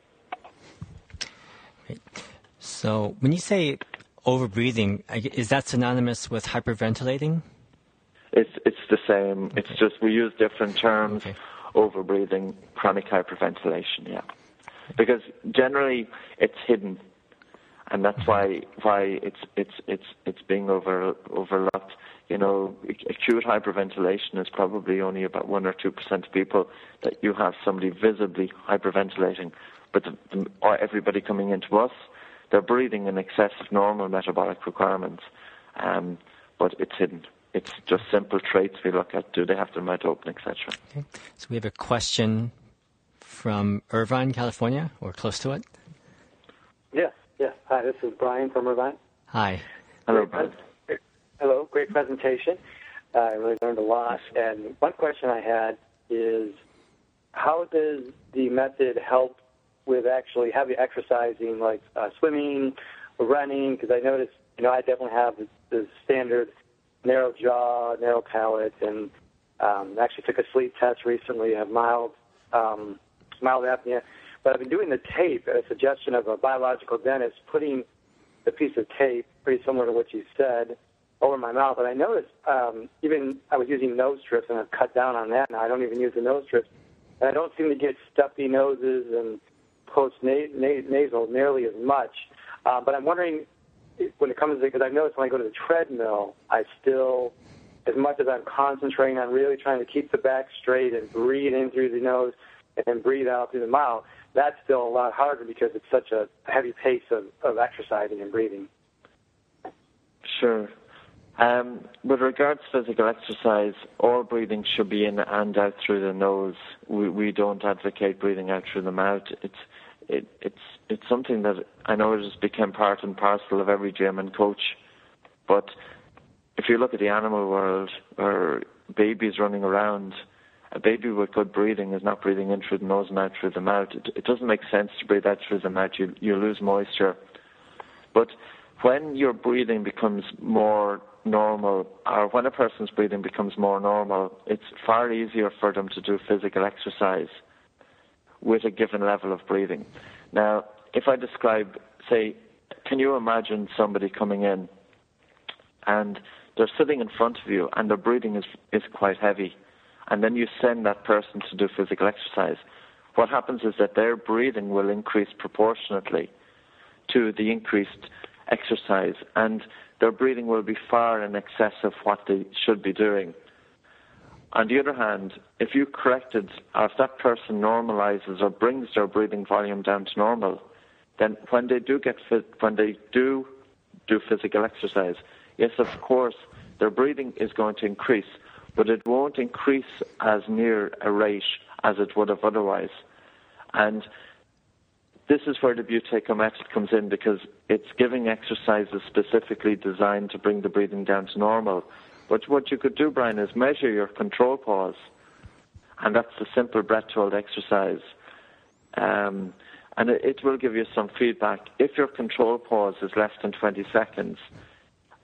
Great. So when you say overbreathing, is that synonymous with hyperventilating? It's it's the same. Okay. It's just we use different terms. Okay. Overbreathing, chronic hyperventilation, yeah. Because generally it's hidden, and that's why why it's it's it's it's being over overlooked. You know, acute hyperventilation is probably only about one or two percent of people that you have somebody visibly hyperventilating, but the, the, or everybody coming into us, they're breathing in excess of normal metabolic requirements, um, but it's hidden. It's just simple traits we look at. Do they have their mouth open, et cetera. Okay. So we have a question from Irvine, California, or close to it. Yes, yes. Hi, this is Brian from Irvine. Hi. Hello, Brian. Hello, great presentation. Uh, I really learned a lot. And one question I had is, how does the method help with actually heavy exercising, like uh, swimming or running? Because I noticed, you know, I definitely have the, the standard narrow jaw, narrow palate, and um, actually took a sleep test recently. I have mild um, mild apnea, but I've been doing the tape at a suggestion of a biological dentist, putting the piece of tape, pretty similar to what you said, over my mouth. And I noticed um, even I was using nose strips, and I've cut down on that now. I don't even use the nose strips, and I don't seem to get stuffy noses and post-nasal nearly as much. Uh, but I'm wondering, when it comes to, because I've noticed when I go to the treadmill, I still, as much as I'm concentrating on really trying to keep the back straight and breathe in through the nose and then breathe out through the mouth, that's still a lot harder because it's such a heavy pace of, of exercising and breathing. Sure. Um, with regards to physical exercise, all breathing should be in and out through the nose. We, we don't advocate breathing out through the mouth. It's it, it's it's something that I know it has become part and parcel of every gym and coach. But if you look at the animal world, where babies running around, a baby with good breathing is not breathing in through the nose and out through the mouth. It, it doesn't make sense to breathe out through the mouth. You you lose moisture. But when your breathing becomes more normal, or when a person's breathing becomes more normal, it's far easier for them to do physical exercise with a given level of breathing. Now, if I describe, say, can you imagine somebody coming in and they're sitting in front of you and their breathing is is quite heavy, and then you send that person to do physical exercise. What happens is that their breathing will increase proportionately to the increased exercise, and their breathing will be far in excess of what they should be doing. On the other hand, if you corrected, or if that person normalizes or brings their breathing volume down to normal, then when they do get fit, when they do do physical exercise, yes, of course, their breathing is going to increase, but it won't increase as near a rate as it would have otherwise. And this is where the Buteyko method comes in, because it's giving exercises specifically designed to bring the breathing down to normal. But what you could do, Brian, is measure your control pause, and that's the simple breath-hold exercise. Um, and it, it will give you some feedback. If your control pause is less than twenty seconds,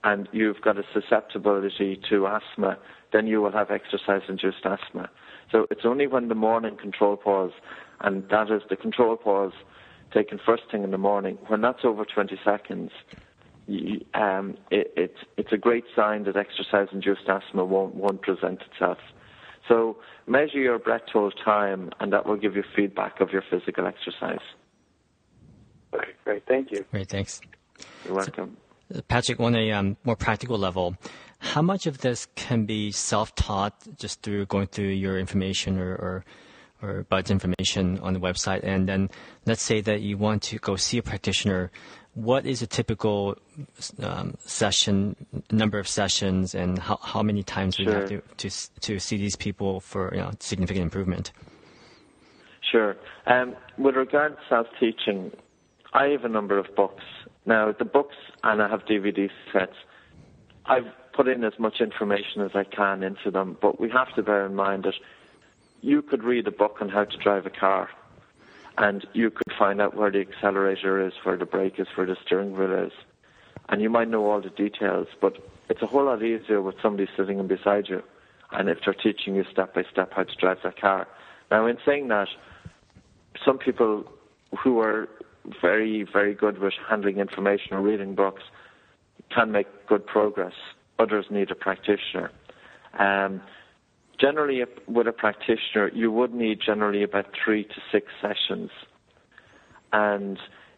and you've got a susceptibility to asthma, then you will have exercise-induced asthma. So it's only when the morning control pause, and that is the control pause taken first thing in the morning, when that's over twenty seconds, you, um, it, it, it's a great sign that exercise-induced asthma won't, won't present itself. So measure your breath hold time, and that will give you feedback of your physical exercise. Okay, great. Thank you. Great, thanks. You're welcome. So, Patrick, on a um, more practical level, how much of this can be self-taught just through going through your information or, or, or Bud's information on the website? And then let's say that you want to go see a practitioner. What is a typical um, session, number of sessions, and how, how many times do you have to, to to see these people for you know, significant improvement? Sure. Um, with regard to self-teaching, I have a number of books. Now, the books, and I have D V D sets, I've put in as much information as I can into them, but we have to bear in mind that you could read a book on how to drive a car, and you could find out where the accelerator is, where the brake is, where the steering wheel is. And you might know all the details, but it's a whole lot easier with somebody sitting in beside you, and if they're teaching you step by step how to drive that car. Now, in saying that, some people who are very, very good with handling information or reading books can make good progress. Others need a practitioner. Um, Generally, with a practitioner, you would need generally about three to six sessions. And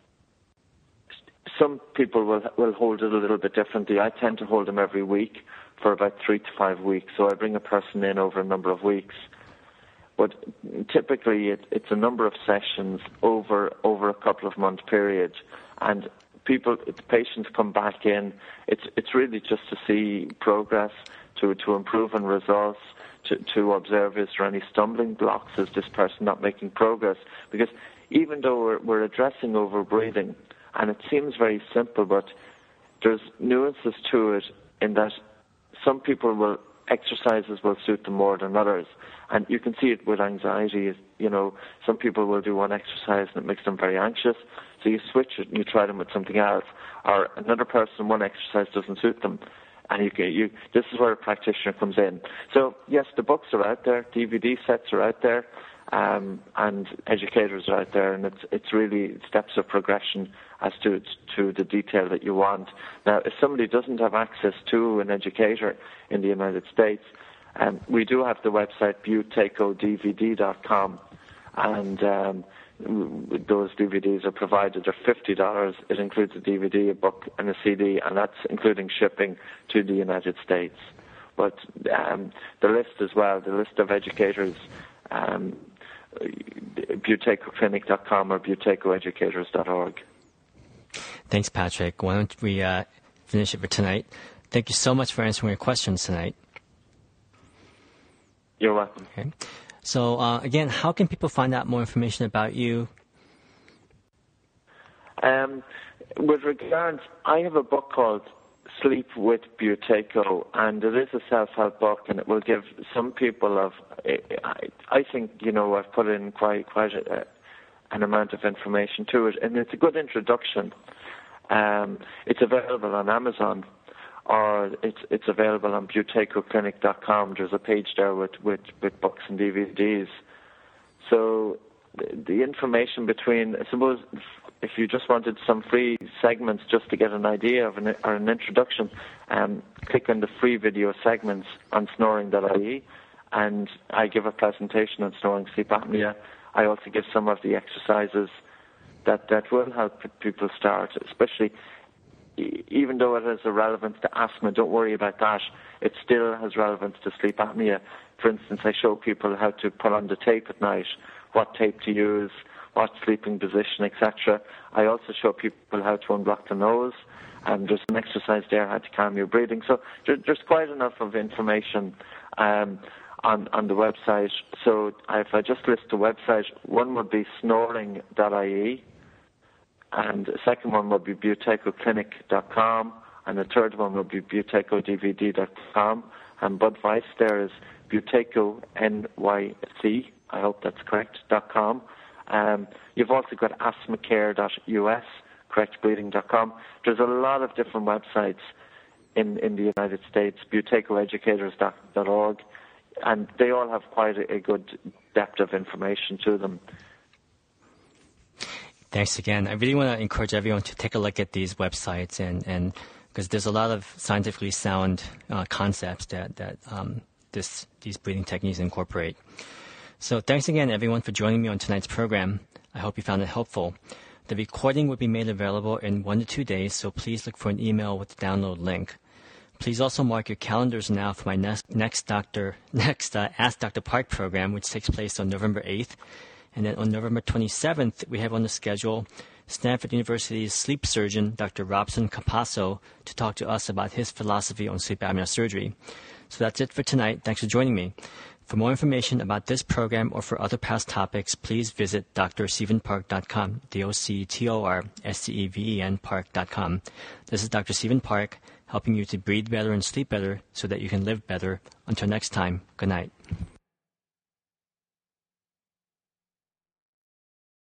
some people will will hold it a little bit differently. I tend to hold them every week for about three to five weeks. So I bring a person in over a number of weeks. But typically, it, it's a number of sessions over over a couple of month period. And people, the patients come back in. It's it's really just to see progress, to to improve on results. To, to observe is there any stumbling blocks, is this person not making progress? Because even though we're, we're addressing over-breathing, and it seems very simple, but there's nuances to it in that some people will, exercises will suit them more than others. And you can see it with anxiety. You know, some people will do one exercise and it makes them very anxious, so you switch it and you try them with something else. Or another person, one exercise doesn't suit them. And you, you, this is where a practitioner comes in. So, yes, the books are out there, D V D sets are out there, um, and educators are out there, and it's it's really steps of progression as to to the detail that you want. Now, if somebody doesn't have access to an educator in the United States, um, we do have the website buteco D V D dot com, and um, those D V Ds are provided. They're fifty dollars. It includes a D V D, a book, and a C D, and that's including shipping to the United States. But um, the list as well, the list of educators, um, buteco clinic dot com or buteco educators dot org. Thanks, Patrick. Why don't we uh, finish it for tonight? Thank you so much for answering your questions tonight. You're welcome. Okay. So, uh, again, how can people find out more information about you? Um, with regards, I have a book called Sleep with Buteco, and it is a self-help book, and it will give some people of, I, I think, you know, I've put in quite quite a, an amount of information to it, and it's a good introduction. Um, it's available on Amazon, or it's it's available on buteco clinic dot com. There's a page there with, with, with books and D V Ds. So the, the information between, I suppose, if you just wanted some free segments just to get an idea of an, or an introduction, um, click on the free video segments on snoring dot I E, and I give a presentation on snoring sleep apnea. I also give some of the exercises that, that will help people start, especially even though it has a relevance to asthma. Don't worry about that. It still has relevance to sleep apnea. For instance, I show people how to put on the tape at night, what tape to use, what sleeping position, et cetera. I also show people how to unblock the nose, and there's an exercise there, how to calm your breathing. So there, there's quite enough of information um, on, on the website. So if I just list the website, one would be snoring dot I E, and the second one would be buteco clinic dot com, and the third one would be buteco D V D dot com. And Bud Weiss there is buteco N Y C, I hope that's correct, dot com. Um, you've also got asthmacare dot U S, correct breathing dot com. There's a lot of different websites. in, in the United States, buteyko educators dot org, and they all have quite a, a good depth of information to them. Thanks again. I really want to encourage everyone to take a look at these websites, and, and because there's a lot of scientifically sound uh, concepts that, that um, this these breathing techniques incorporate. So thanks again, everyone, for joining me on tonight's program. I hope you found it helpful. The recording will be made available in one to two days, so please look for an email with the download link. Please also mark your calendars now for my next next Doctor next uh, Ask Doctor Park program, which takes place on November eighth. And then on November twenty-seventh, we have on the schedule Stanford University's sleep surgeon, Doctor Robson Capasso, to talk to us about his philosophy on sleep apnea surgery. So that's it for tonight. Thanks for joining me. For more information about this program or for other past topics, please visit D R Stephen Park dot com, D O C T O R S C E V E N Park dot com. This is Doctor Stephen Park, helping you to breathe better and sleep better so that you can live better. Until next time, good night.